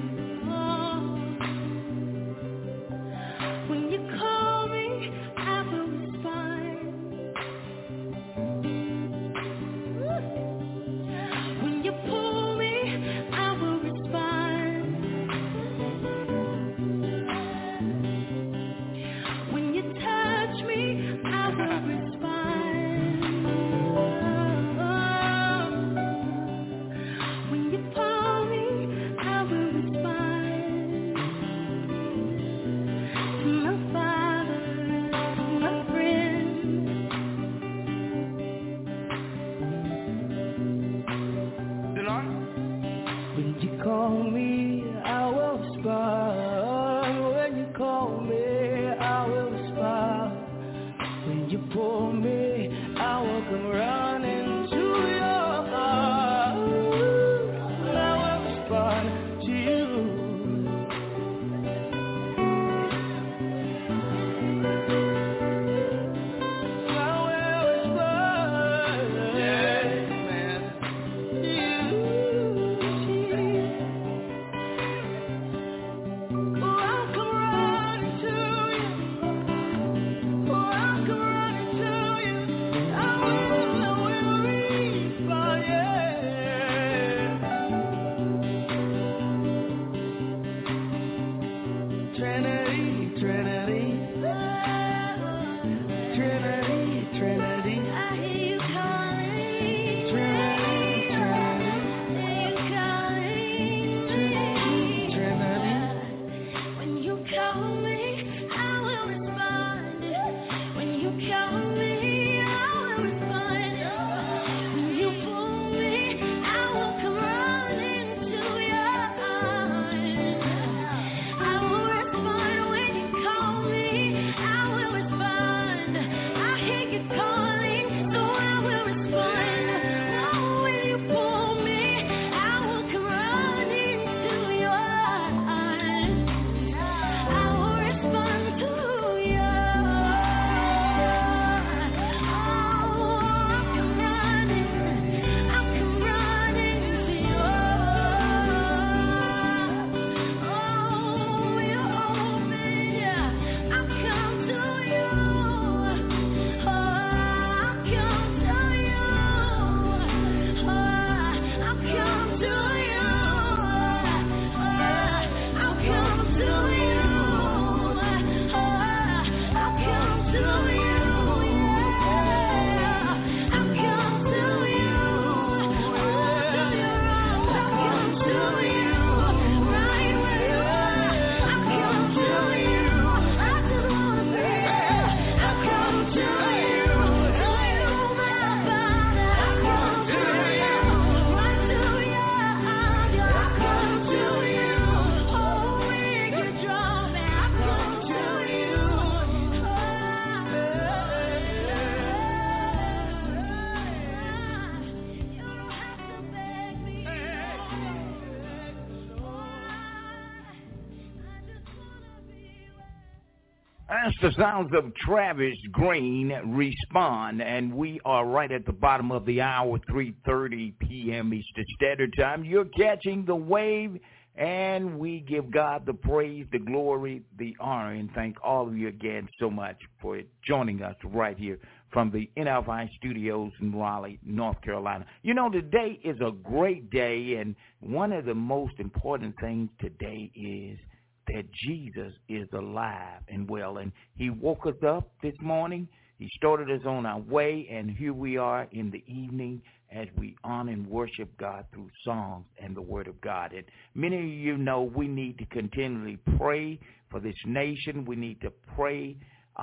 That's the sounds of Travis Green, Respond, and we are right at the bottom of the hour, 3:30 p.m. Eastern Standard Time. You're catching the wave, and we give God the praise, the glory, the honor, and thank all of you again so much for joining us right here from the NFI studios in Raleigh, North Carolina. You know, today is a great day, and one of the most important things today is that Jesus is alive and well. And he woke us up this morning. He started us on our way, and here we are in the evening as we honor and worship God through songs and the Word of God. And many of you know we need to continually pray for this nation. We need to pray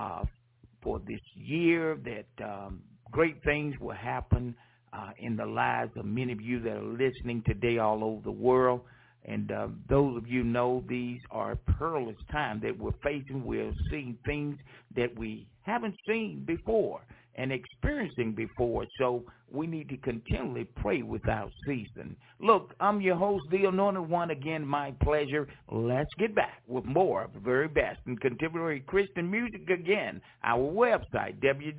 for this year that great things will happen in the lives of many of you that are listening today all over the world. And those of you know these are perilous times that we're facing. We're seeing things that we haven't seen before and experiencing before. So we need to continually pray without ceasing. Look, I'm your host, the Anointed One. Again, my pleasure. Let's get back with more of the very best in contemporary Christian music again. Our website,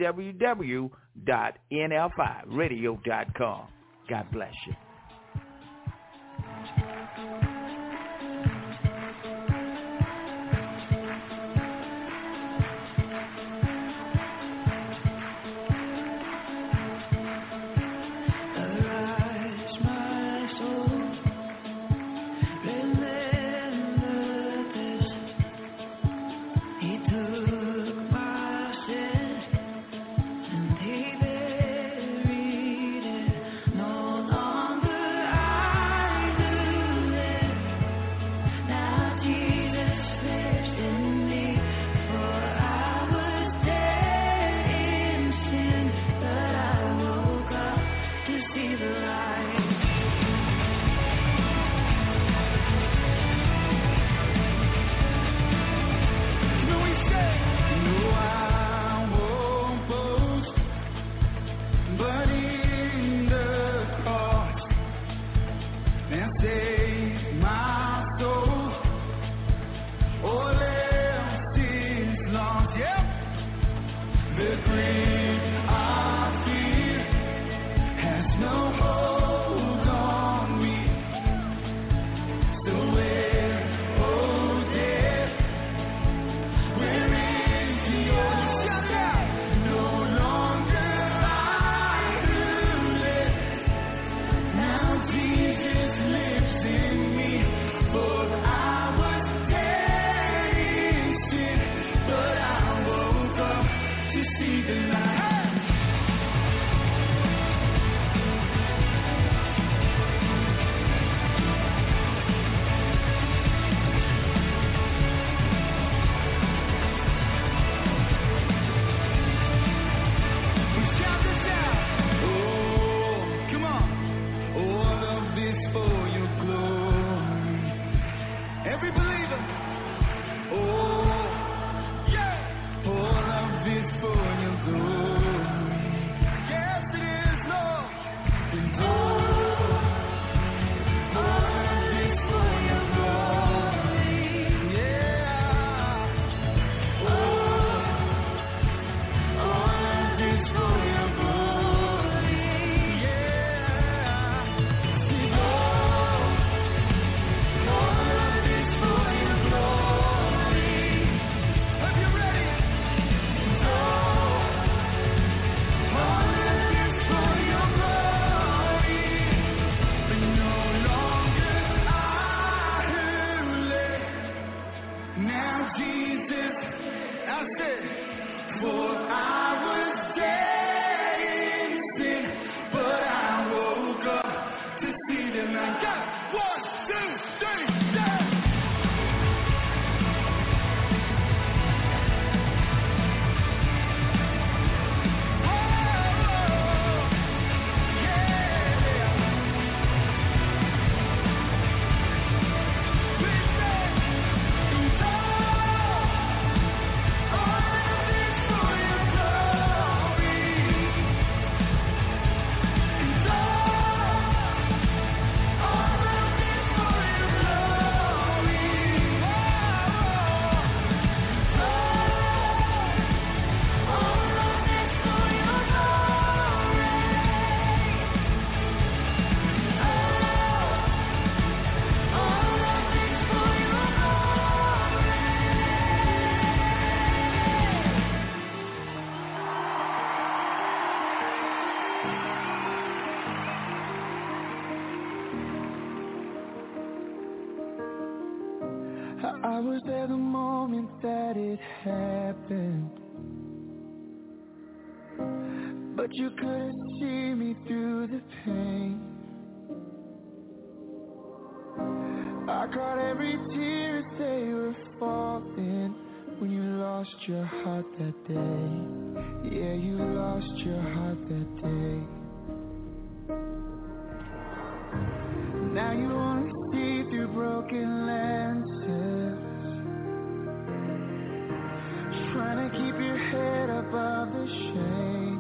www.nfiradio.com. God bless you. On the Every believer. Oh, yeah. All of this for your glory. Yes, it is, Lord. And all of this for your glory. Yeah. All of this for your glory. Yeah. See, all of this for your glory. Are you ready? All of this for your glory. But no longer I who live. Now Jesus, I said, for I was dead in sin, but I woke up to see the light. Yeah. 1, 2, 3, yeah. I was there the moment that it happened, but you couldn't see me through the pain. I caught every tear as they were falling when you lost your heart that day. Yeah, you lost your heart that day. Now you only see through broken lenses, trying to keep your head above the shame.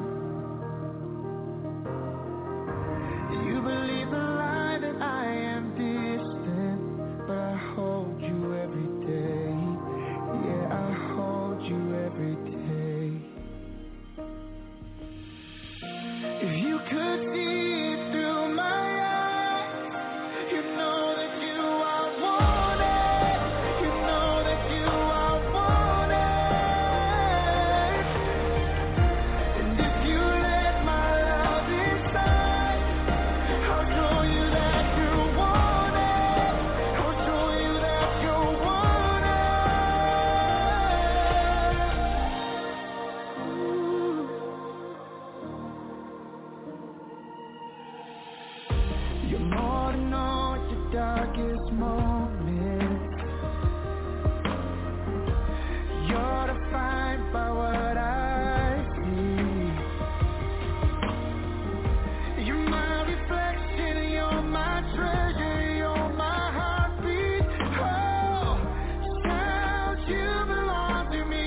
You believe the lie that I am distant, but I hold you every day. Yeah, I hold you every day. If you could see it through my you know that you are wanted. You know that you are wanted. And if you let my love inside, I'll show you that you're wanted. I'll show you that you're wanted. You're more than all your darkest moments. You're defined by what I see. You're my reflection, you're my treasure, you're my heartbeat. Oh, shout, you belong to me.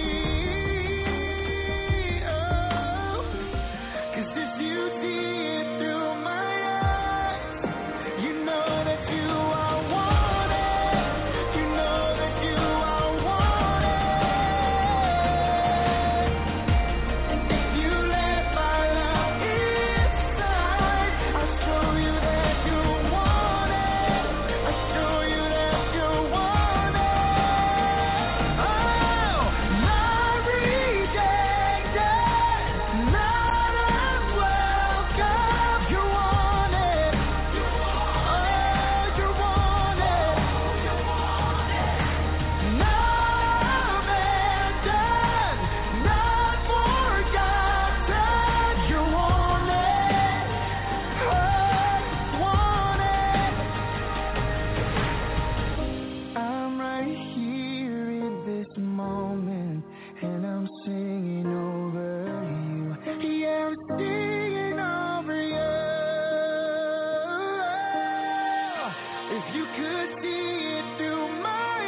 Oh, 'cause if you see it through my eyes, you know that you are wanted. You know that you are wanted. And if you let my love inside, I'll show you that you're wanted. I'll show you that you're wanted. Oh, not rejected, not unwelcome. You're wanted. Oh, you're wanted. Not abandoned, not forgotten. You're wanted. Oh, wanted. I'm right here in this moment, and I'm singing over you. Yeah, I'm singing over you. If you could see it through my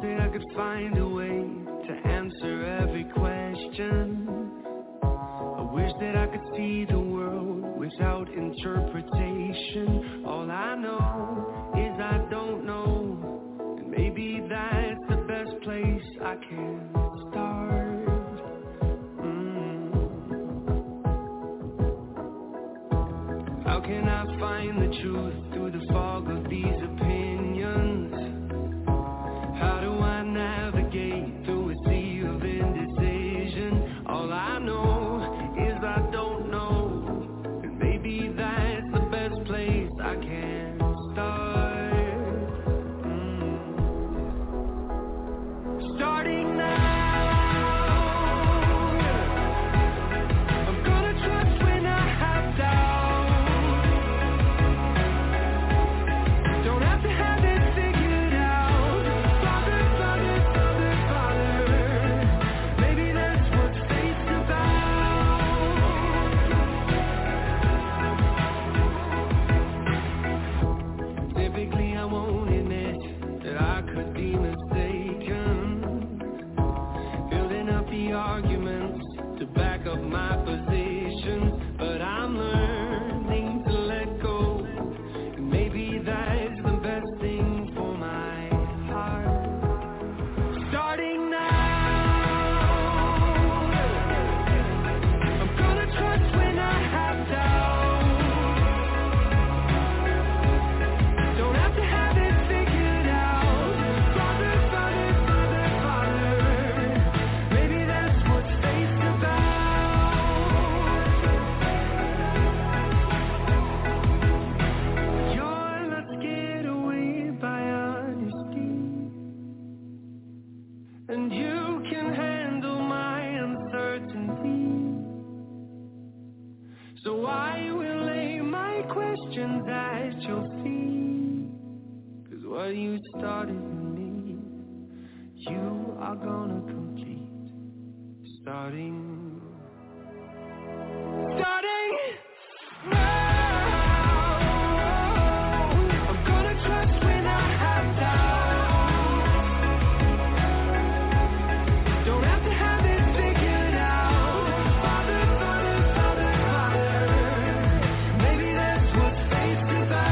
that I could find a way to answer every question. I wish that I could see the world without interpretation. All I know is I don't know, and maybe that's the best place I can start. How can I find the truth through the fog of these opinions? How do I navigate through a sea of indecision? All I know is I don't know, and maybe that's the best place I can start. Starting now. I'm gonna trust when I have doubt. Don't have to have it figured out. Father, Father, Father, Father. Maybe that's what faith's about. Typically I won't admit that I could be mistaken, building up the arguments to back up my position, but I'm learning to let go, and maybe that's the best thing for my heart. Starting now. I'm gonna trust when I have doubt. Don't have to have it figured out. Father, Father, Father, Father. Maybe that's what faith's about. You're not scared away by honesty, and you can handle my uncertainty. So I will lay my questions at your feet, 'cause what you started in me, you are gonna complete. Starting now. I'm gonna trust when I have doubt. Don't have to have it figured out. Father, Father, Father, Father. Maybe that's what faith's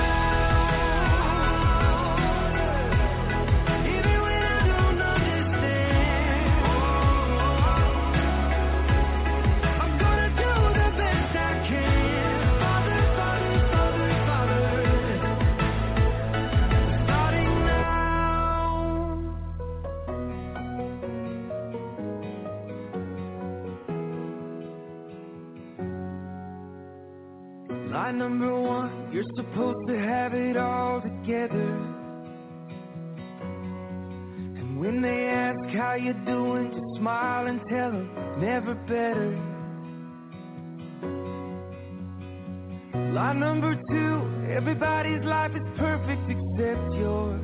about. Even when I don't understand, I'm gonna do the best I can. Father, Father, Father, Father. Starting now. Line number one, you're supposed to have it all together. And when they ask how you doing, just smile and tell them never better. Line number two, everybody's life is perfect except yours.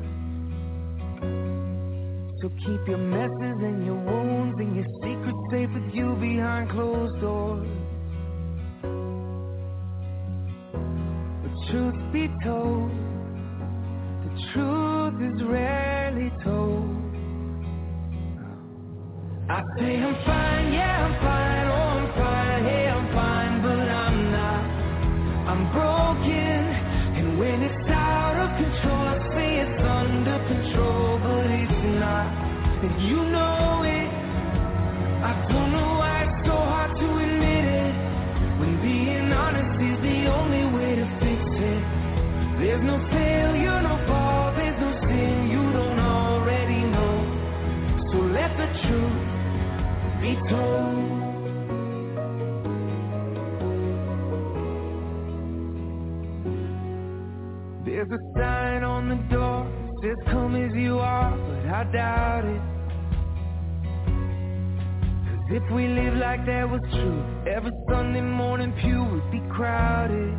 So keep your messes and your wounds and your secrets safe with you behind closed doors. But truth be told, the truth is rarely told. I say I'm fine, yeah I'm fine, oh I'm fine, hey I'm fine, but I'm not. I'm broken, and when it's out of control, I say it's under control, but it's not. And you know it. I don't know why it's so hard to admit it, when being honest is the only way to fix it. There's no failure, no fall, there's no sin you don't already know. So let the truth be told. There's a sign on the door that says come as you are, but I doubt it. 'Cause if we live like that was true, every Sunday morning pew would be crowded.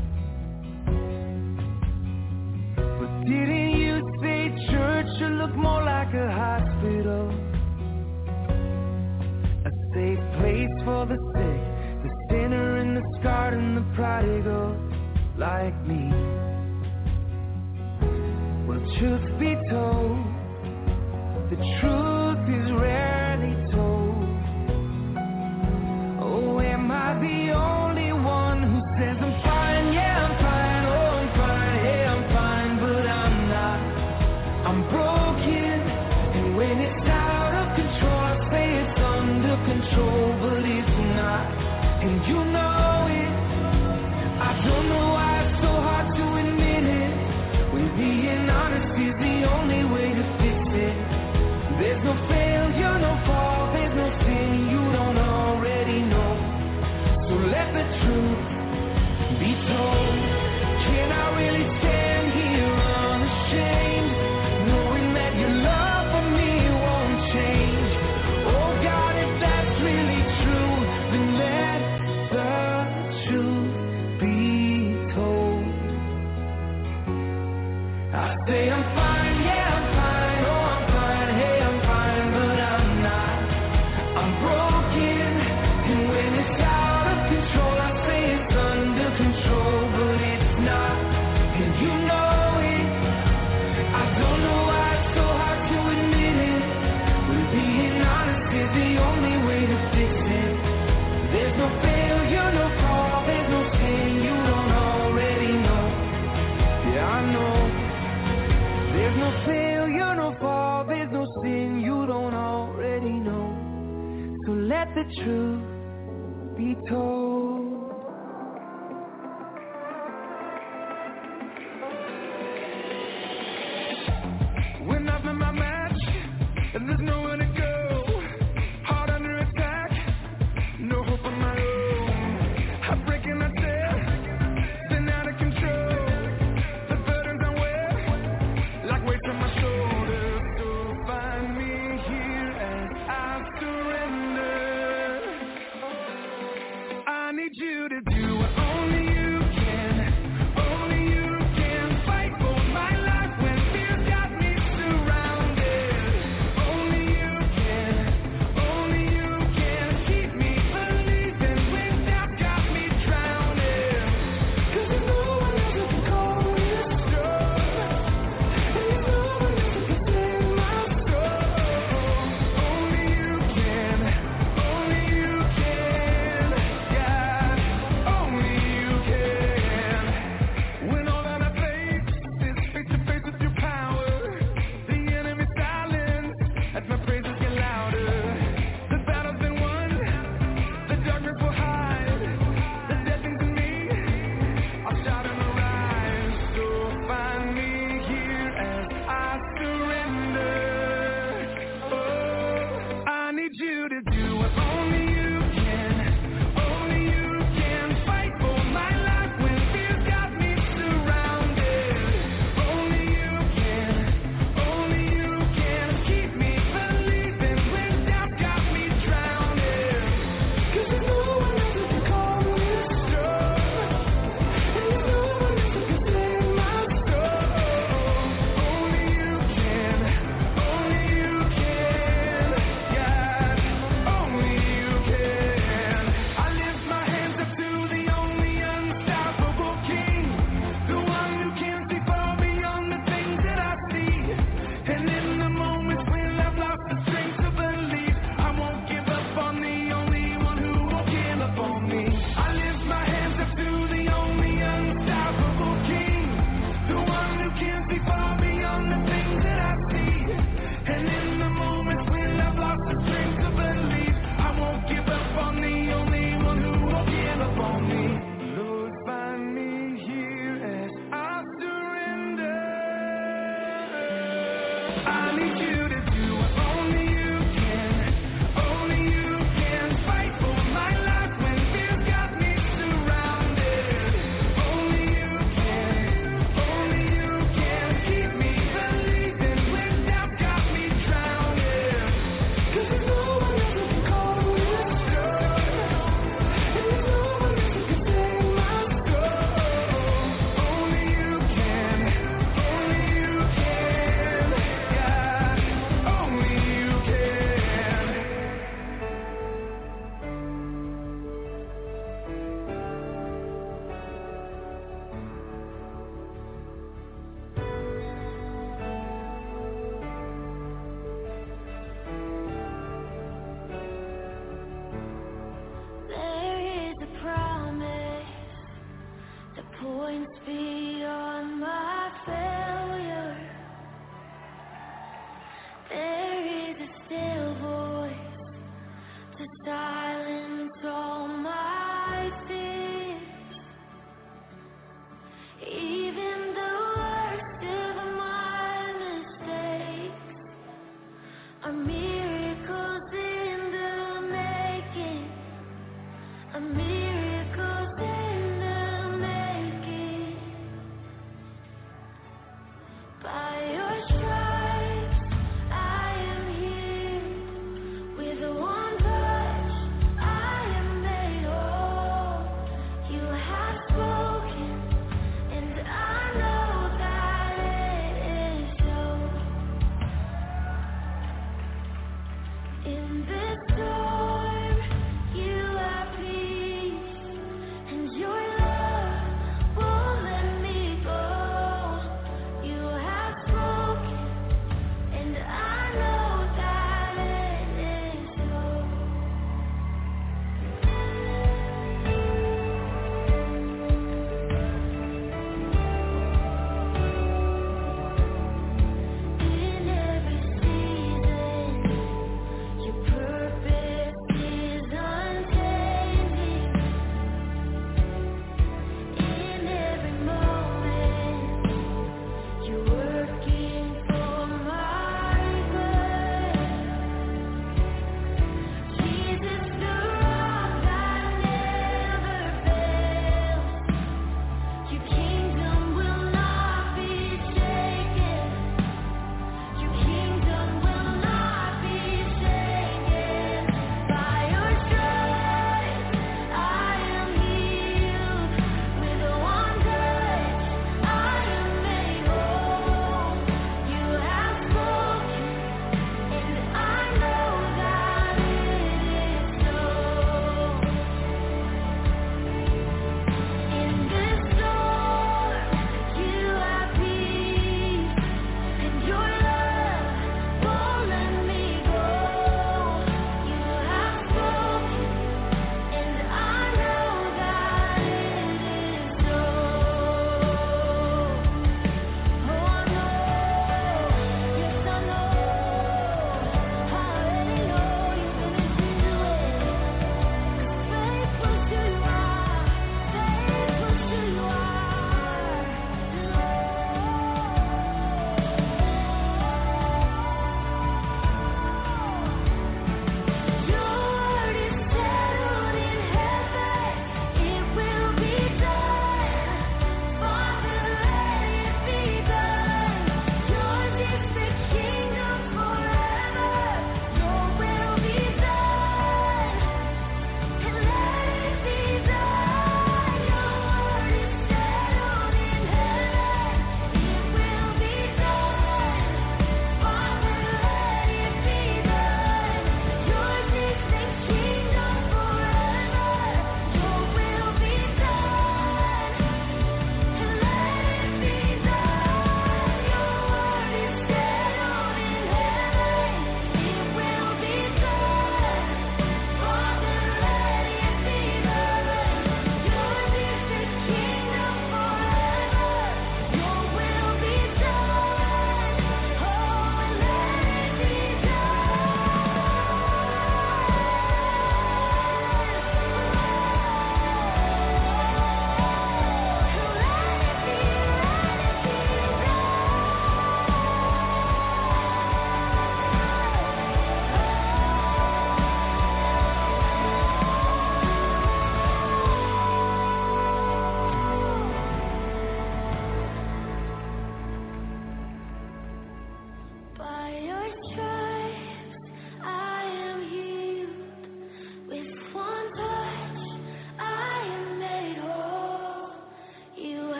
But didn't you say church should look more like a hospital? A safe place for the sick, the sinner and the scarred and the prodigal like me. Well, truth be told, The truth is rarely told. Oh, am I the only one who says I'm fine? Yeah, I'm fine. Oh, I'm fine. Yeah, I'm fine, but I'm not. I'm broken, and when it's out of control, I say it's under control, but it's not. And you know it. I don't know why it's so hard to admit it, when being honest is the only way to fix it. There's no failure, no fall, there's no sin you don't already know. So let the truth be told. Can I really stand here unashamed, knowing that your love for me won't change? Oh God, if that's really true, then let the truth be told. I say I'm fine, yeah, I'm fine, oh, I'm fine, hey, I'm fine, but I'm not. I'm broken, and when it's out of control, I say it's under control, but it's not. And you know it. I don't know why it's so hard to admit it, when being honest is the only way to fix it. There's no failure, no fall, there's no sin you don't already know. Yeah, I know.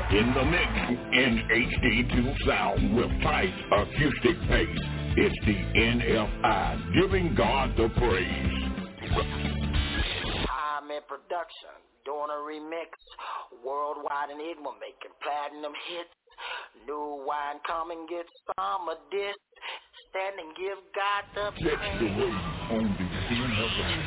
You're in the mix in HD2 sound with tight acoustic bass. It's the NFI, giving God the praise. I'm in production, doing a remix, worldwide and it will making platinum hits. New wine, come and get some of this. Stand and give God the praise. Catch the wave on the NFI.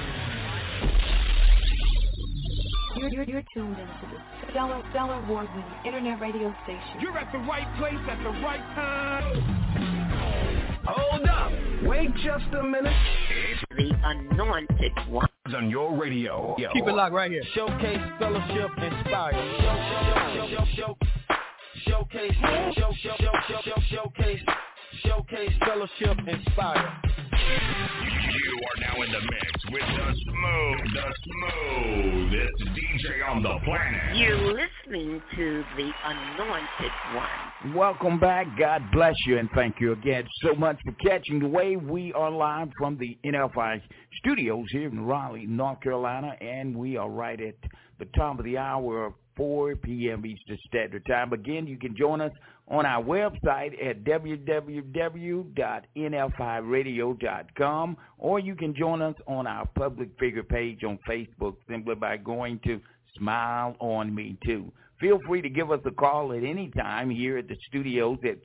You're tuned into the Stellar Award-winning internet radio station. You're at the right place at the right time. Hold up. Wait just a minute. It's the Anointed One. On your radio. Keep it locked right here. Showcase, fellowship, inspire. Showcase, fellowship, inspire. You are now in the mix with the smoothest DJ on the planet. You're listening to the Anointed One. Welcome back. God bless you, and thank you again so much for catching the wave. We are live from the NFI studios here in Raleigh, North Carolina, and we are right at the top of the hour, 4 p.m. Eastern Standard Time. Again, you can join us on our website at www.nfiradio.com, or you can join us on our public figure page on Facebook simply by going to Smile on Me Too. Feel free to give us a call at any time here at the studios at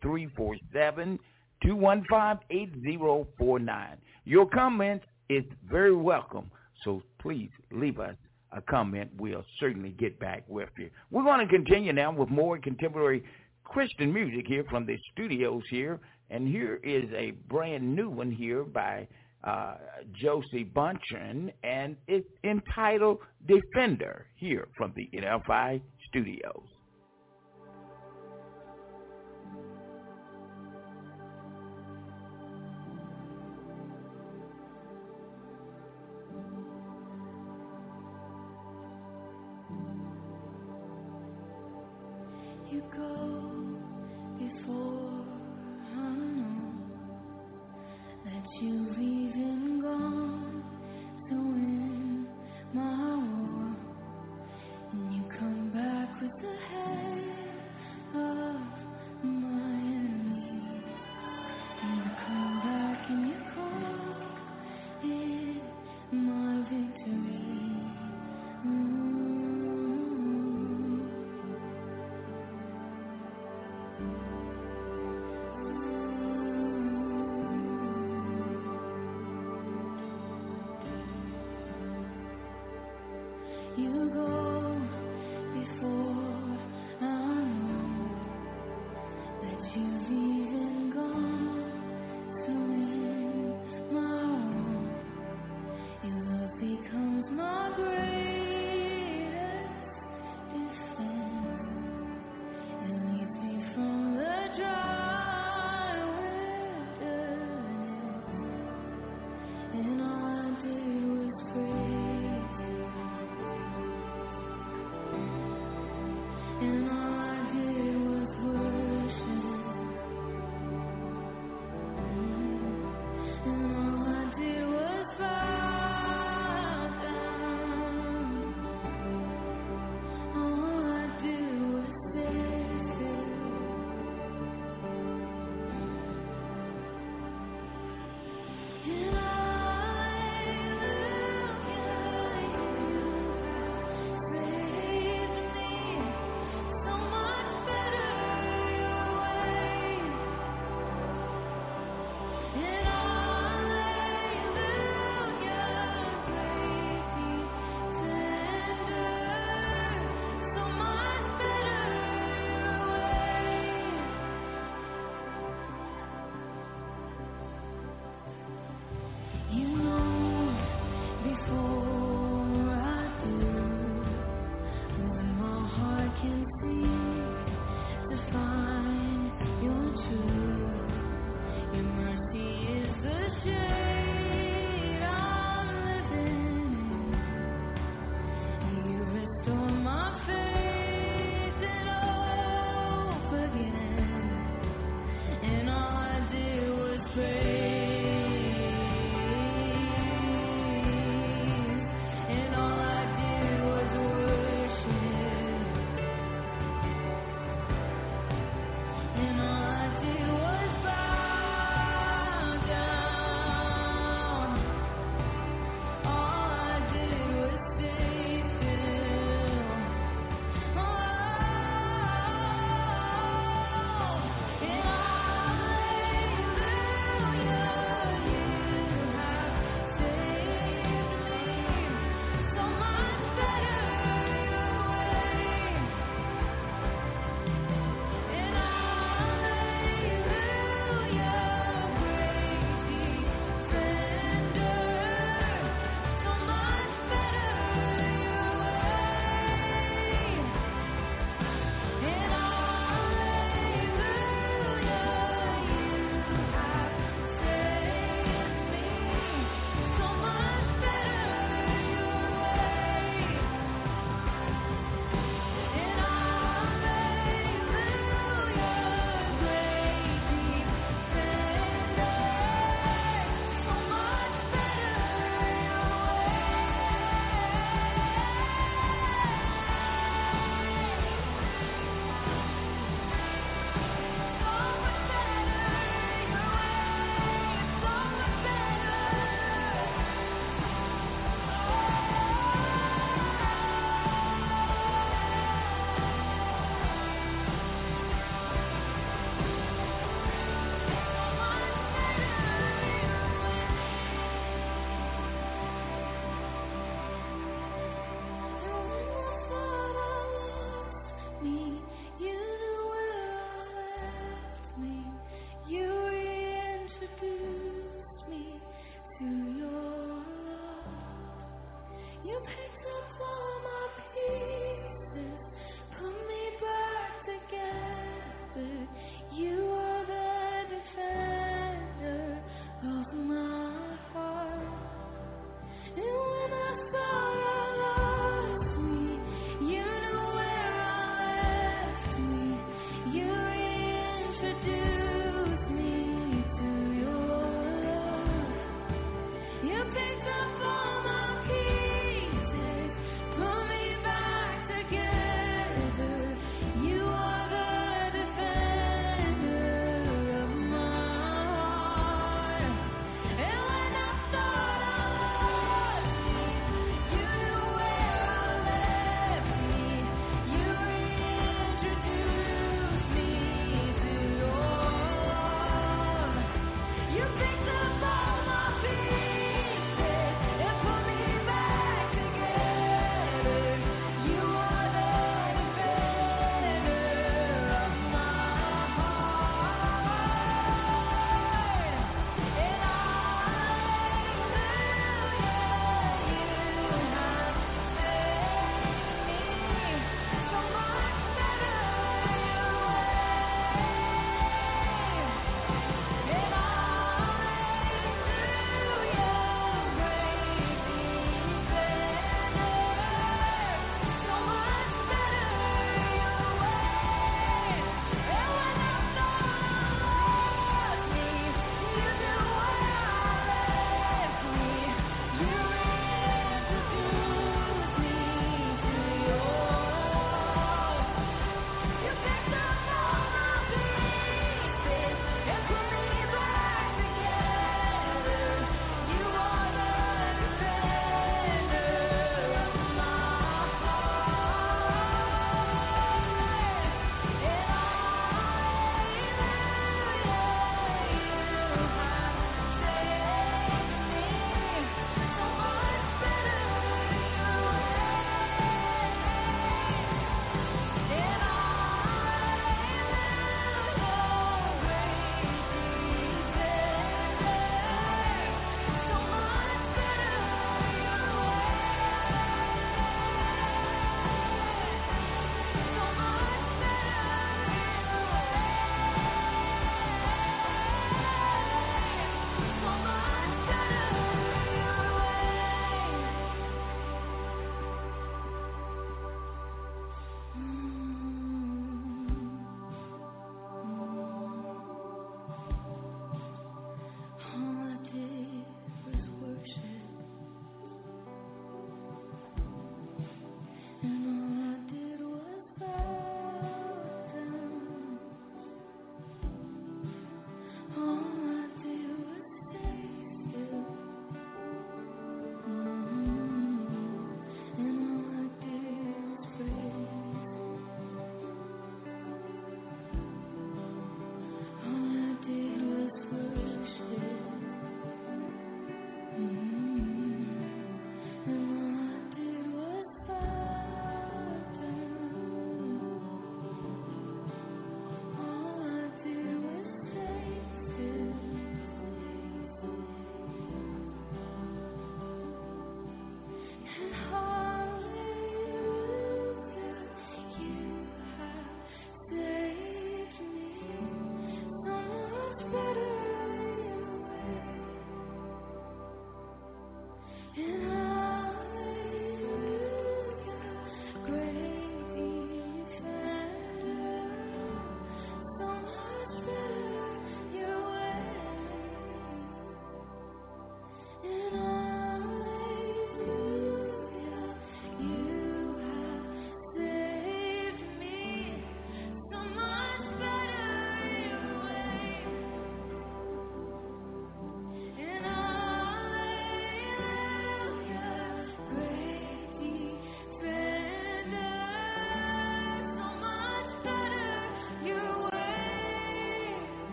347-215-8049. Your comment is very welcome, so please leave us a comment. We'll certainly get back with you. We're going to continue now with more contemporary Christian music here from the studios here, and here is a brand new one here by Josie Bunchen, and it's entitled Defender here from the NFI studios. You go before I know that you've even gone to win my war, and you come back with the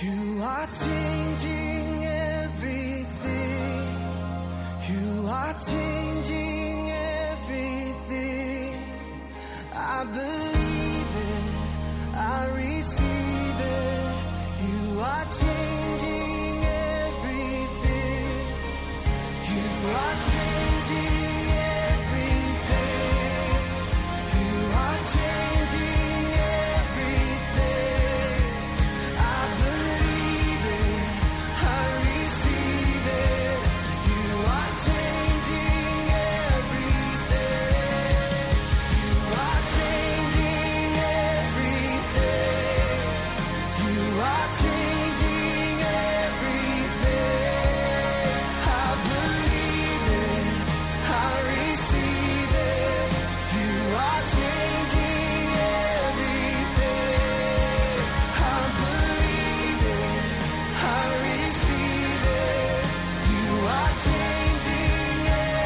You are changing everything. You are changing everything. I believe it. I receive it. You are changing everything. You are changing everything. You are changing everything. I believe it. I receive it. You are changing everything. You are changing everything. You are changing everything. I believe it. I receive it. You are changing everything. I believe it. I receive it. You are changing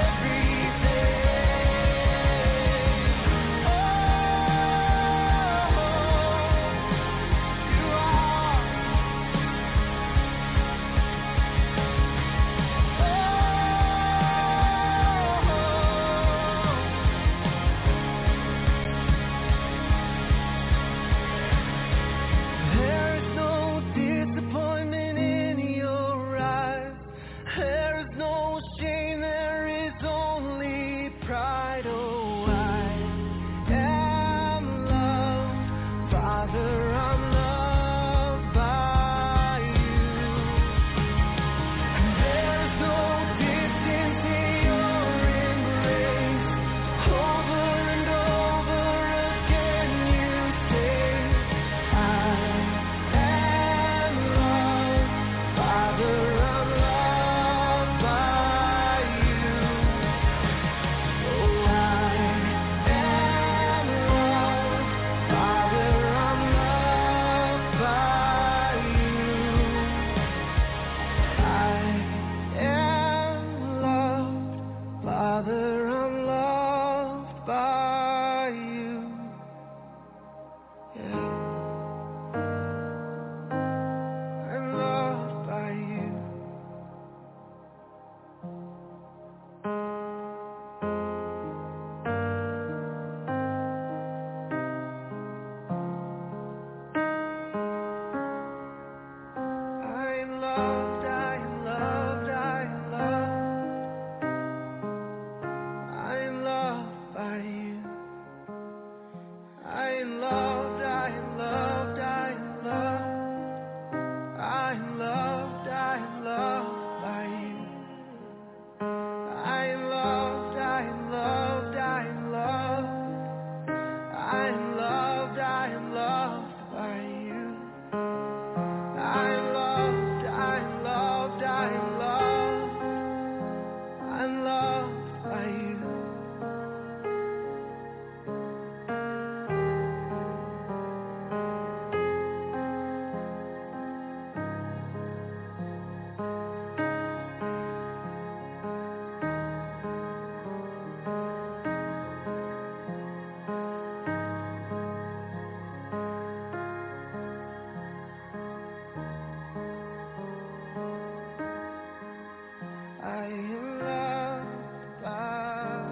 There is no disappointment in your eyes. There is no shame, there is only pride. Oh, I am loved, Father, I'm loved by you. There is no distance in your embrace. Over and over again you say, I am loved, Father, I'm loved by you. Oh, I am loved, Father, I'm loved by you. I am loved, Father, I'm loved by you. Yeah. I'm loved by you. I'm loved, I'm loved, I'm loved. I'm loved by you. I'm loved, I'm loved, I'm loved. I'm loved, I'm loved by you. I'm loved, I'm loved, I'm loved. I'm loved, I'm loved by you. I'm loved, I'm loved, I'm loved. I'm loved by you. I am loved by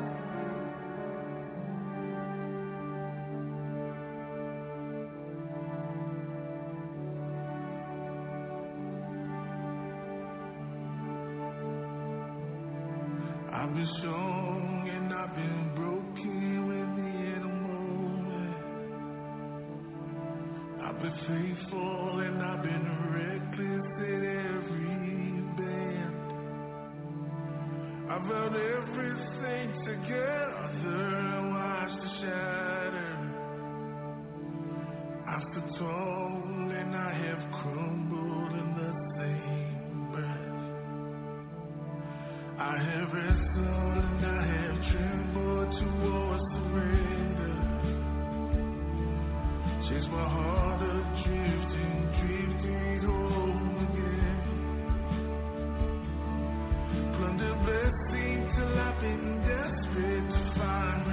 I've been strong and I've been broken within a moment. I've been faithful and I've been reckless in every bend. I've held everything together and watched it shatter. I stood tall and I have crumbled in the same breath. I have wrestled and I have trembled towards surrender. Changed my heart adrift and drifted home again. Plundered blessings till I've been desperate to find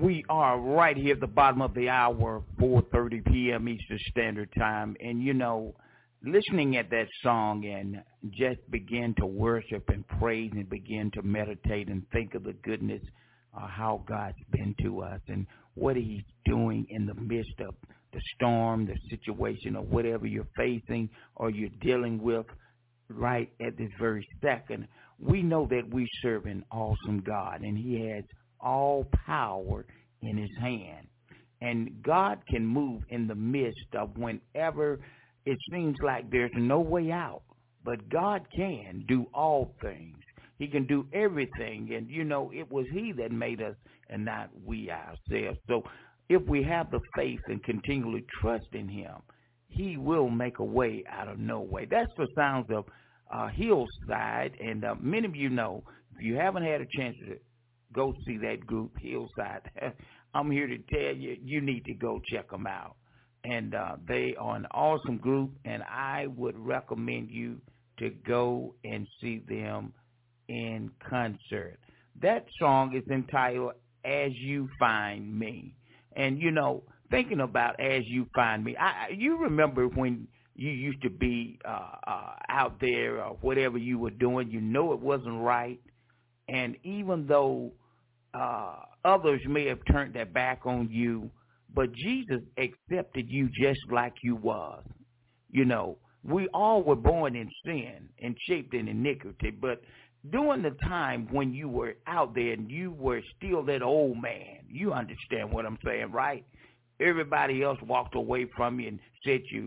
We are right here at the bottom of the hour, 4:30 p.m. Eastern Standard Time. And, you know, listening at that song and just begin to worship and praise and begin to meditate and think of the goodness of how God's been to us and what he's doing in the midst of the storm, the situation, or whatever you're facing or you're dealing with right at this very second. We know that we serve an awesome God, and he has all power in his hand. And God can move in the midst of whenever it seems like there's no way out. But God can do all things. He can do everything. And, you know, it was he that made us and not we ourselves. So if we have the faith and continually trust in him, he will make a way out of no way. That's the sounds of Hillside. And many of you know, if you haven't had a chance to go see that group, Hillside, I'm here to tell you, you need to go check them out. And they are an awesome group, and I would recommend you to go and see them in concert. That song is entitled As You Find Me. And, you know, thinking about As You Find Me, you remember when you used to be out there or whatever you were doing, you know it wasn't right. And even though others may have turned their back on you, but Jesus accepted you just like you was. You know, we all were born in sin and shaped in iniquity, but during the time when you were out there and you were still that old man, you understand what I'm saying, right? Everybody else walked away from you and said you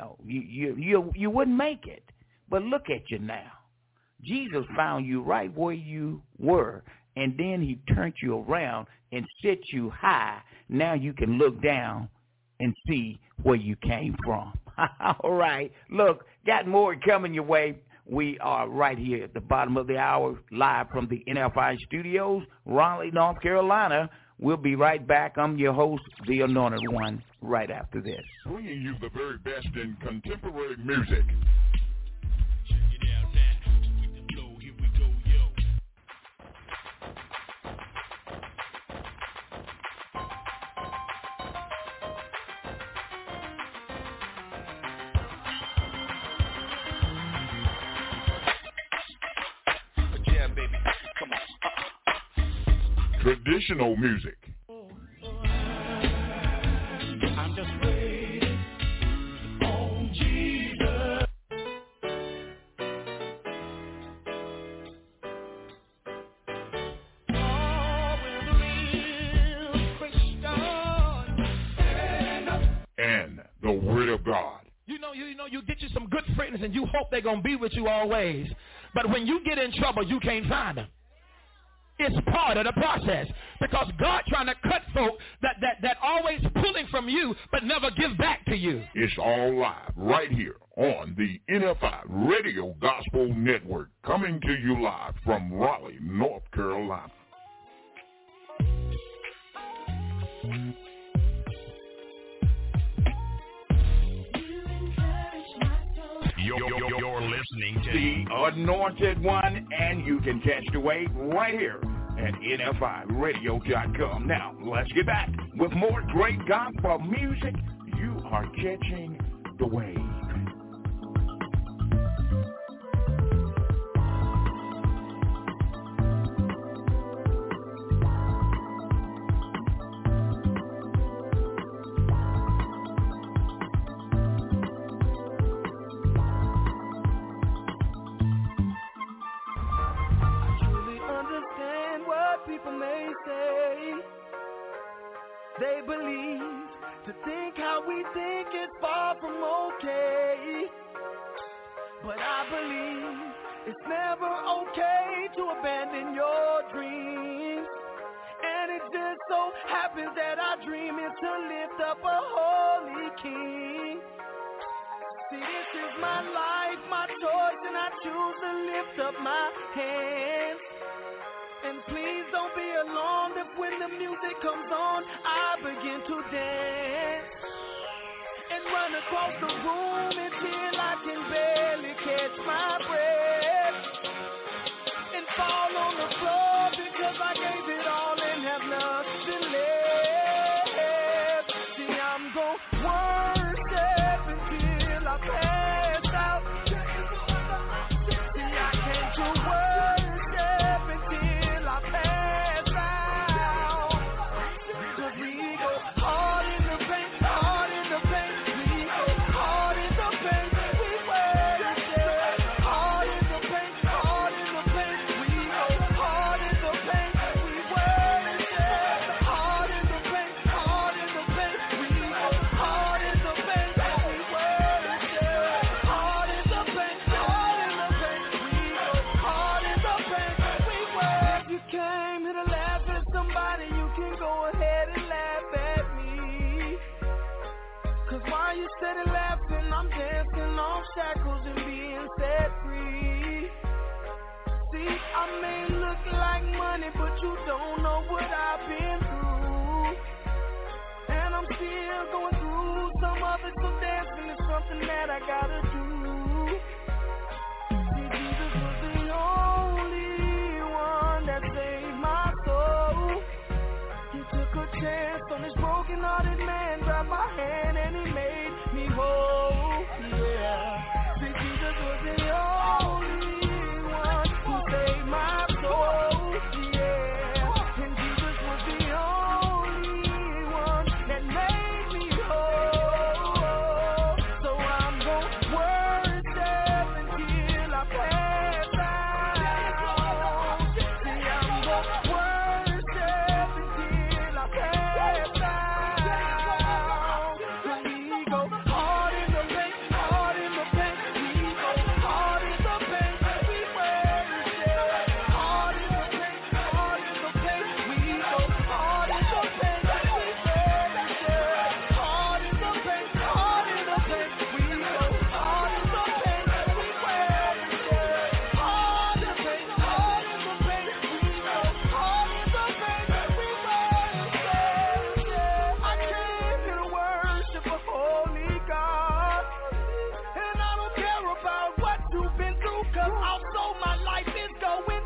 wouldn't make it. But look at you now. Jesus found you right where you were, and then he turned you around and set you high. Now you can look down and see where you came from. All right. Look, got more coming your way. We are right here at the bottom of the hour, live from the NFI studios, Raleigh, North Carolina. We'll be right back. I'm your host, The Anointed One, right after this. Bringing you the very best in contemporary music. Check it out now. With the flow, here we go, yo. Yeah, baby. Come on. Traditional music. I'm just waiting on Jesus. Oh, with real Christian. And the Word of God. You get you some good friends and you hope they're going to be with you always. But when you get in trouble, you can't find them. It's part of the process because God trying to cut folk that always pulling from you but never give back to you. It's all live right here on the NFI Radio Gospel Network, coming to you live from Raleigh, North Carolina. You're listening to The Anointed One, and you can catch the wave right here at NFIRadio.com. Now, let's get back with more great gospel music. You are catching the wave. People may say they believe to think how we think is far from okay, but I believe it's never okay to abandon your dreams. And it just so happens that our dream is to lift up a holy king. See, this is my life, my choice, and I choose to lift up my hands. And please don't be alarmed if when the music comes on, I begin to dance and run across the room until I can barely catch my breath and fall on the floor because I gave it all and have nothing left. worship until I pass out. See, I came to worship until I pass out. 'Cause we go hard in the paint, hard in the paint. We go hard in the paint. We worship hard in the paint, hard in the paint. We go hard in the paint. We worship hard in the paint, hard in the paint. We go hard in the paint. We worship hard in the paint, hard in the paint. We go hard in the paint. We worship. If you came here to laugh at somebody, you can go ahead and laugh at me. 'Cause while you steady laughing, I'm dancing off shackles and being set free. See, I may look like money, but you don't know what I've been through. And I'm still going through some of it, so dancing is something that I gotta do. See, Jesus was the only one that saved my soul. He took a chance on this broken-hearted man, grabbed my hand and he made me whole. Yeah. See, Jesus was the only one who saved my soul. Yeah. And Jesus was the only one that made me whole. So I'm gonna worship until I pass out. See, I'm gonna worship until I pass out. We go hard in the paint, hard in the paint. We go hard in the paint. We worship hard in the paint, hard in the paint. We go hard in the paint. We worship hard in the paint, hard in the paint. We go hard in the paint. We worship hard in the paint, hard in the paint. We go hard in the paint. We worship. I came here to worship a holy God. And I don't care about what you've been through, 'cause also my life is going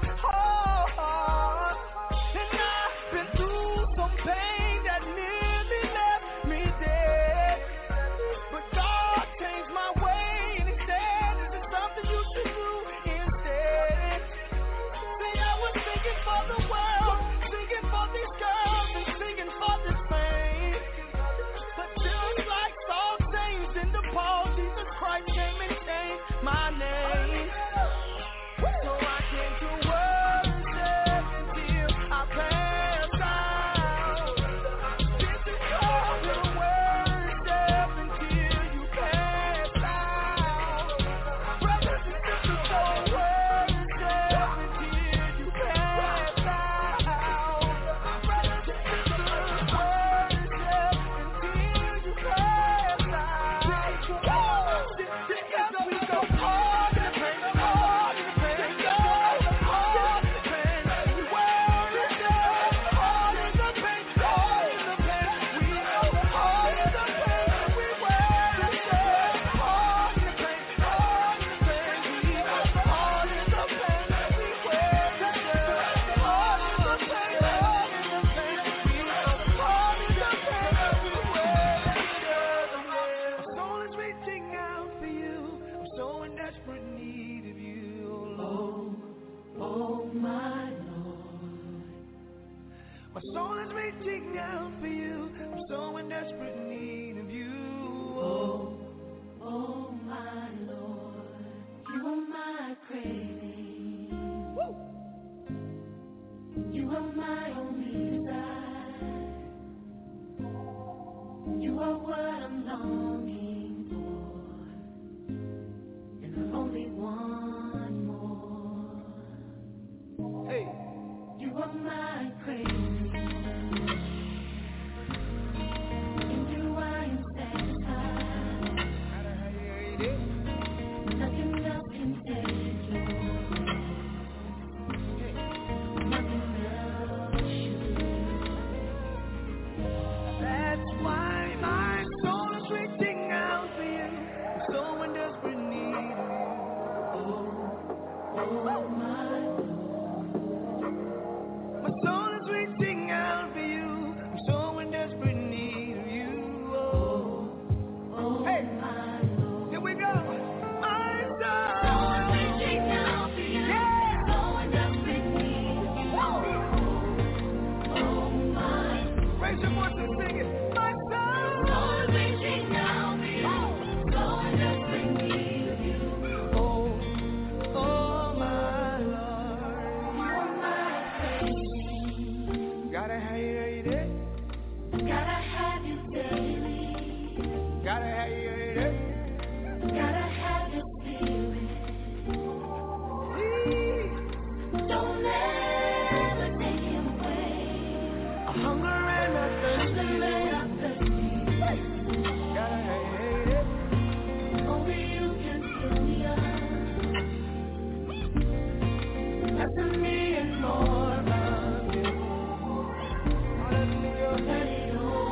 hard. And I've been through some pain that nearly left me dead. But God changed my way and he said, "This is something you should do instead." See, I was singing for the world, singing for these girls, and singing for this fame. But just like Saul changed into Paul, Jesus Christ came and changed my name. So I came to worship until I pass out. This is called to worship until you pass out. Brothers and sisters, go worship until you pass out. Brothers and sisters, worship until you pass out. Because we go hard in the paint, hard in the paint, go hard in the paint. We worship hard in the paint, hard in the paint. We go hard in the paint. We worship hard in the paint, hard in the paint. We go hard in the paint. We worship hard in the paint, hard in the paint. We go hard in the paint. We worship. My soul is reaching out for you. I'm so in desperate need of you, Lord. Oh my Lord. My soul is reaching out for you. I'm so in desperate need of you. Oh my Lord. You are my craving. Woo. You are my only desire. You are what I'm longing for. And I only want more. Hey. You are my craving. In you I am satisfied. Nothing else can take your place. Nothing else should. That's why my soul is reaching. Gotta have you. Gotta have your spirit. Don't ever take him away. A hunger and a thirsty. Gotta have you. Only you can fill me up. Less of me and more of you. Hallelujah. Let it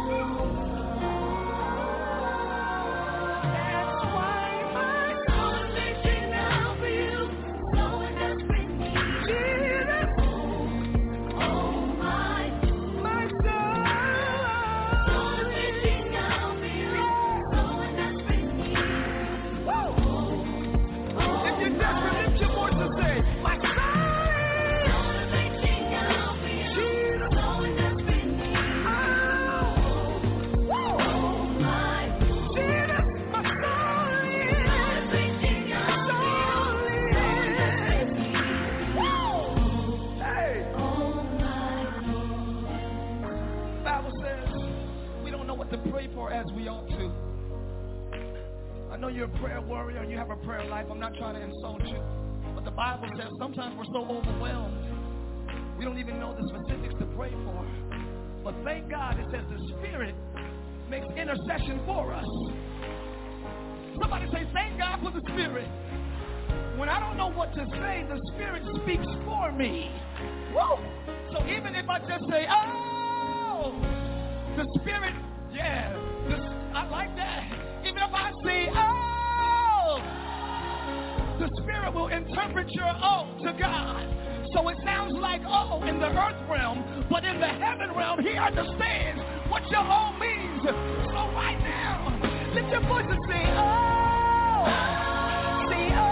as we ought to. I know you're a prayer warrior and you have a prayer life. I'm not trying to insult you. But the Bible says sometimes we're so overwhelmed, we don't even know the specifics to pray for. But thank God it says the Spirit makes intercession for us. Somebody say, thank God for the Spirit. When I don't know what to say, the Spirit speaks for me. Woo! So even if I just say, oh, the Spirit, yeah, I like that. Even if I say, oh, the Spirit will interpret your oh to God. So it sounds like oh in the earth realm, but in the heaven realm, he understands what your oh means. So right now, lift your voice and say, oh, say oh.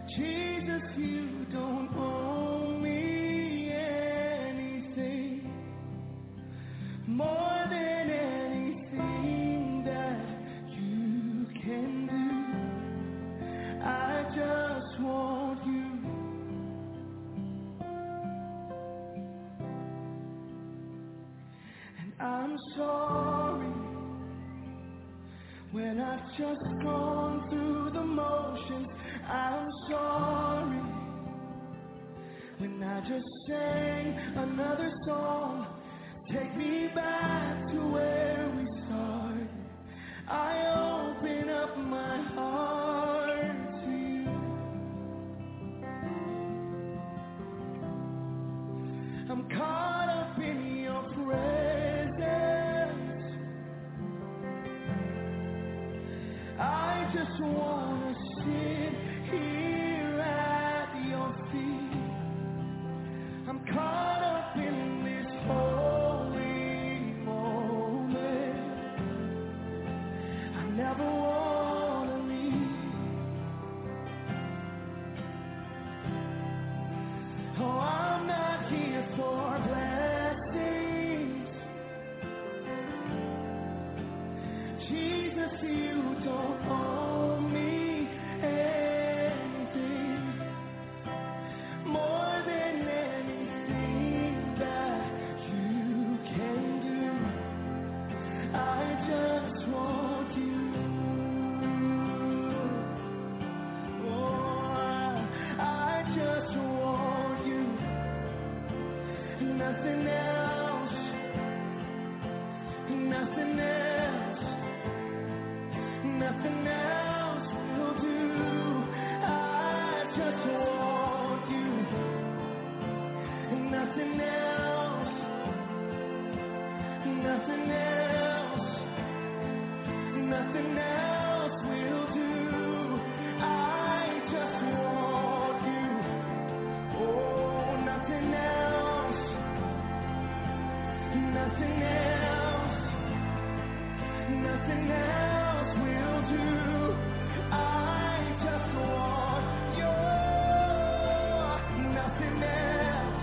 Jesus, you don't owe me anything more than anything that you can do. I just want you. And I'm sorry when I've just gone through the motions. I'm sorry when I just sang another song. Take me back to where we started. I open up my heart to you. I'm caught up in your presence. I just want to sit here at your feet. I'm caught up in this holy moment. I never want to leave. Oh, I'm not here for blessings. Jesus, you don't owe me anything more than anything that you can do. I just want you. Oh, I just want you. Nothing else. Nothing else. Nothing else will do. I just want you. Nothing else. Nothing else. Nothing else will do. I just want you. Oh, nothing else. Nothing else. Nothing else will do. I just want you. Nothing else.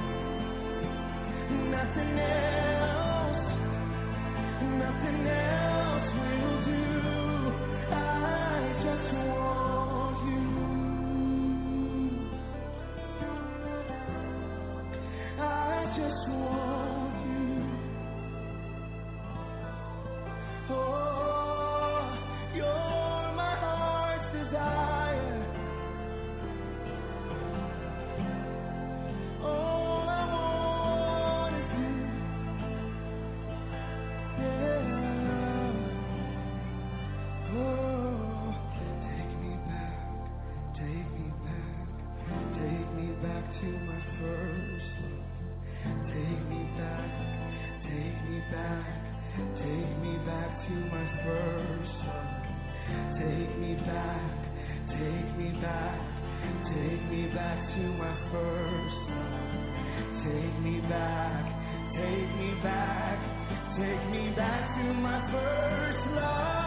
Nothing else. Nothing else will do. I just want you. I just want you. Oh, you're my heart's desire. All I want is you. Yeah. Oh, take me back, take me back, take me back to my first love. Take me back, take me back. Take me back to my first love. Take me back, take me back, take me back to my first love. Take me back, take me back, take me back to my first love.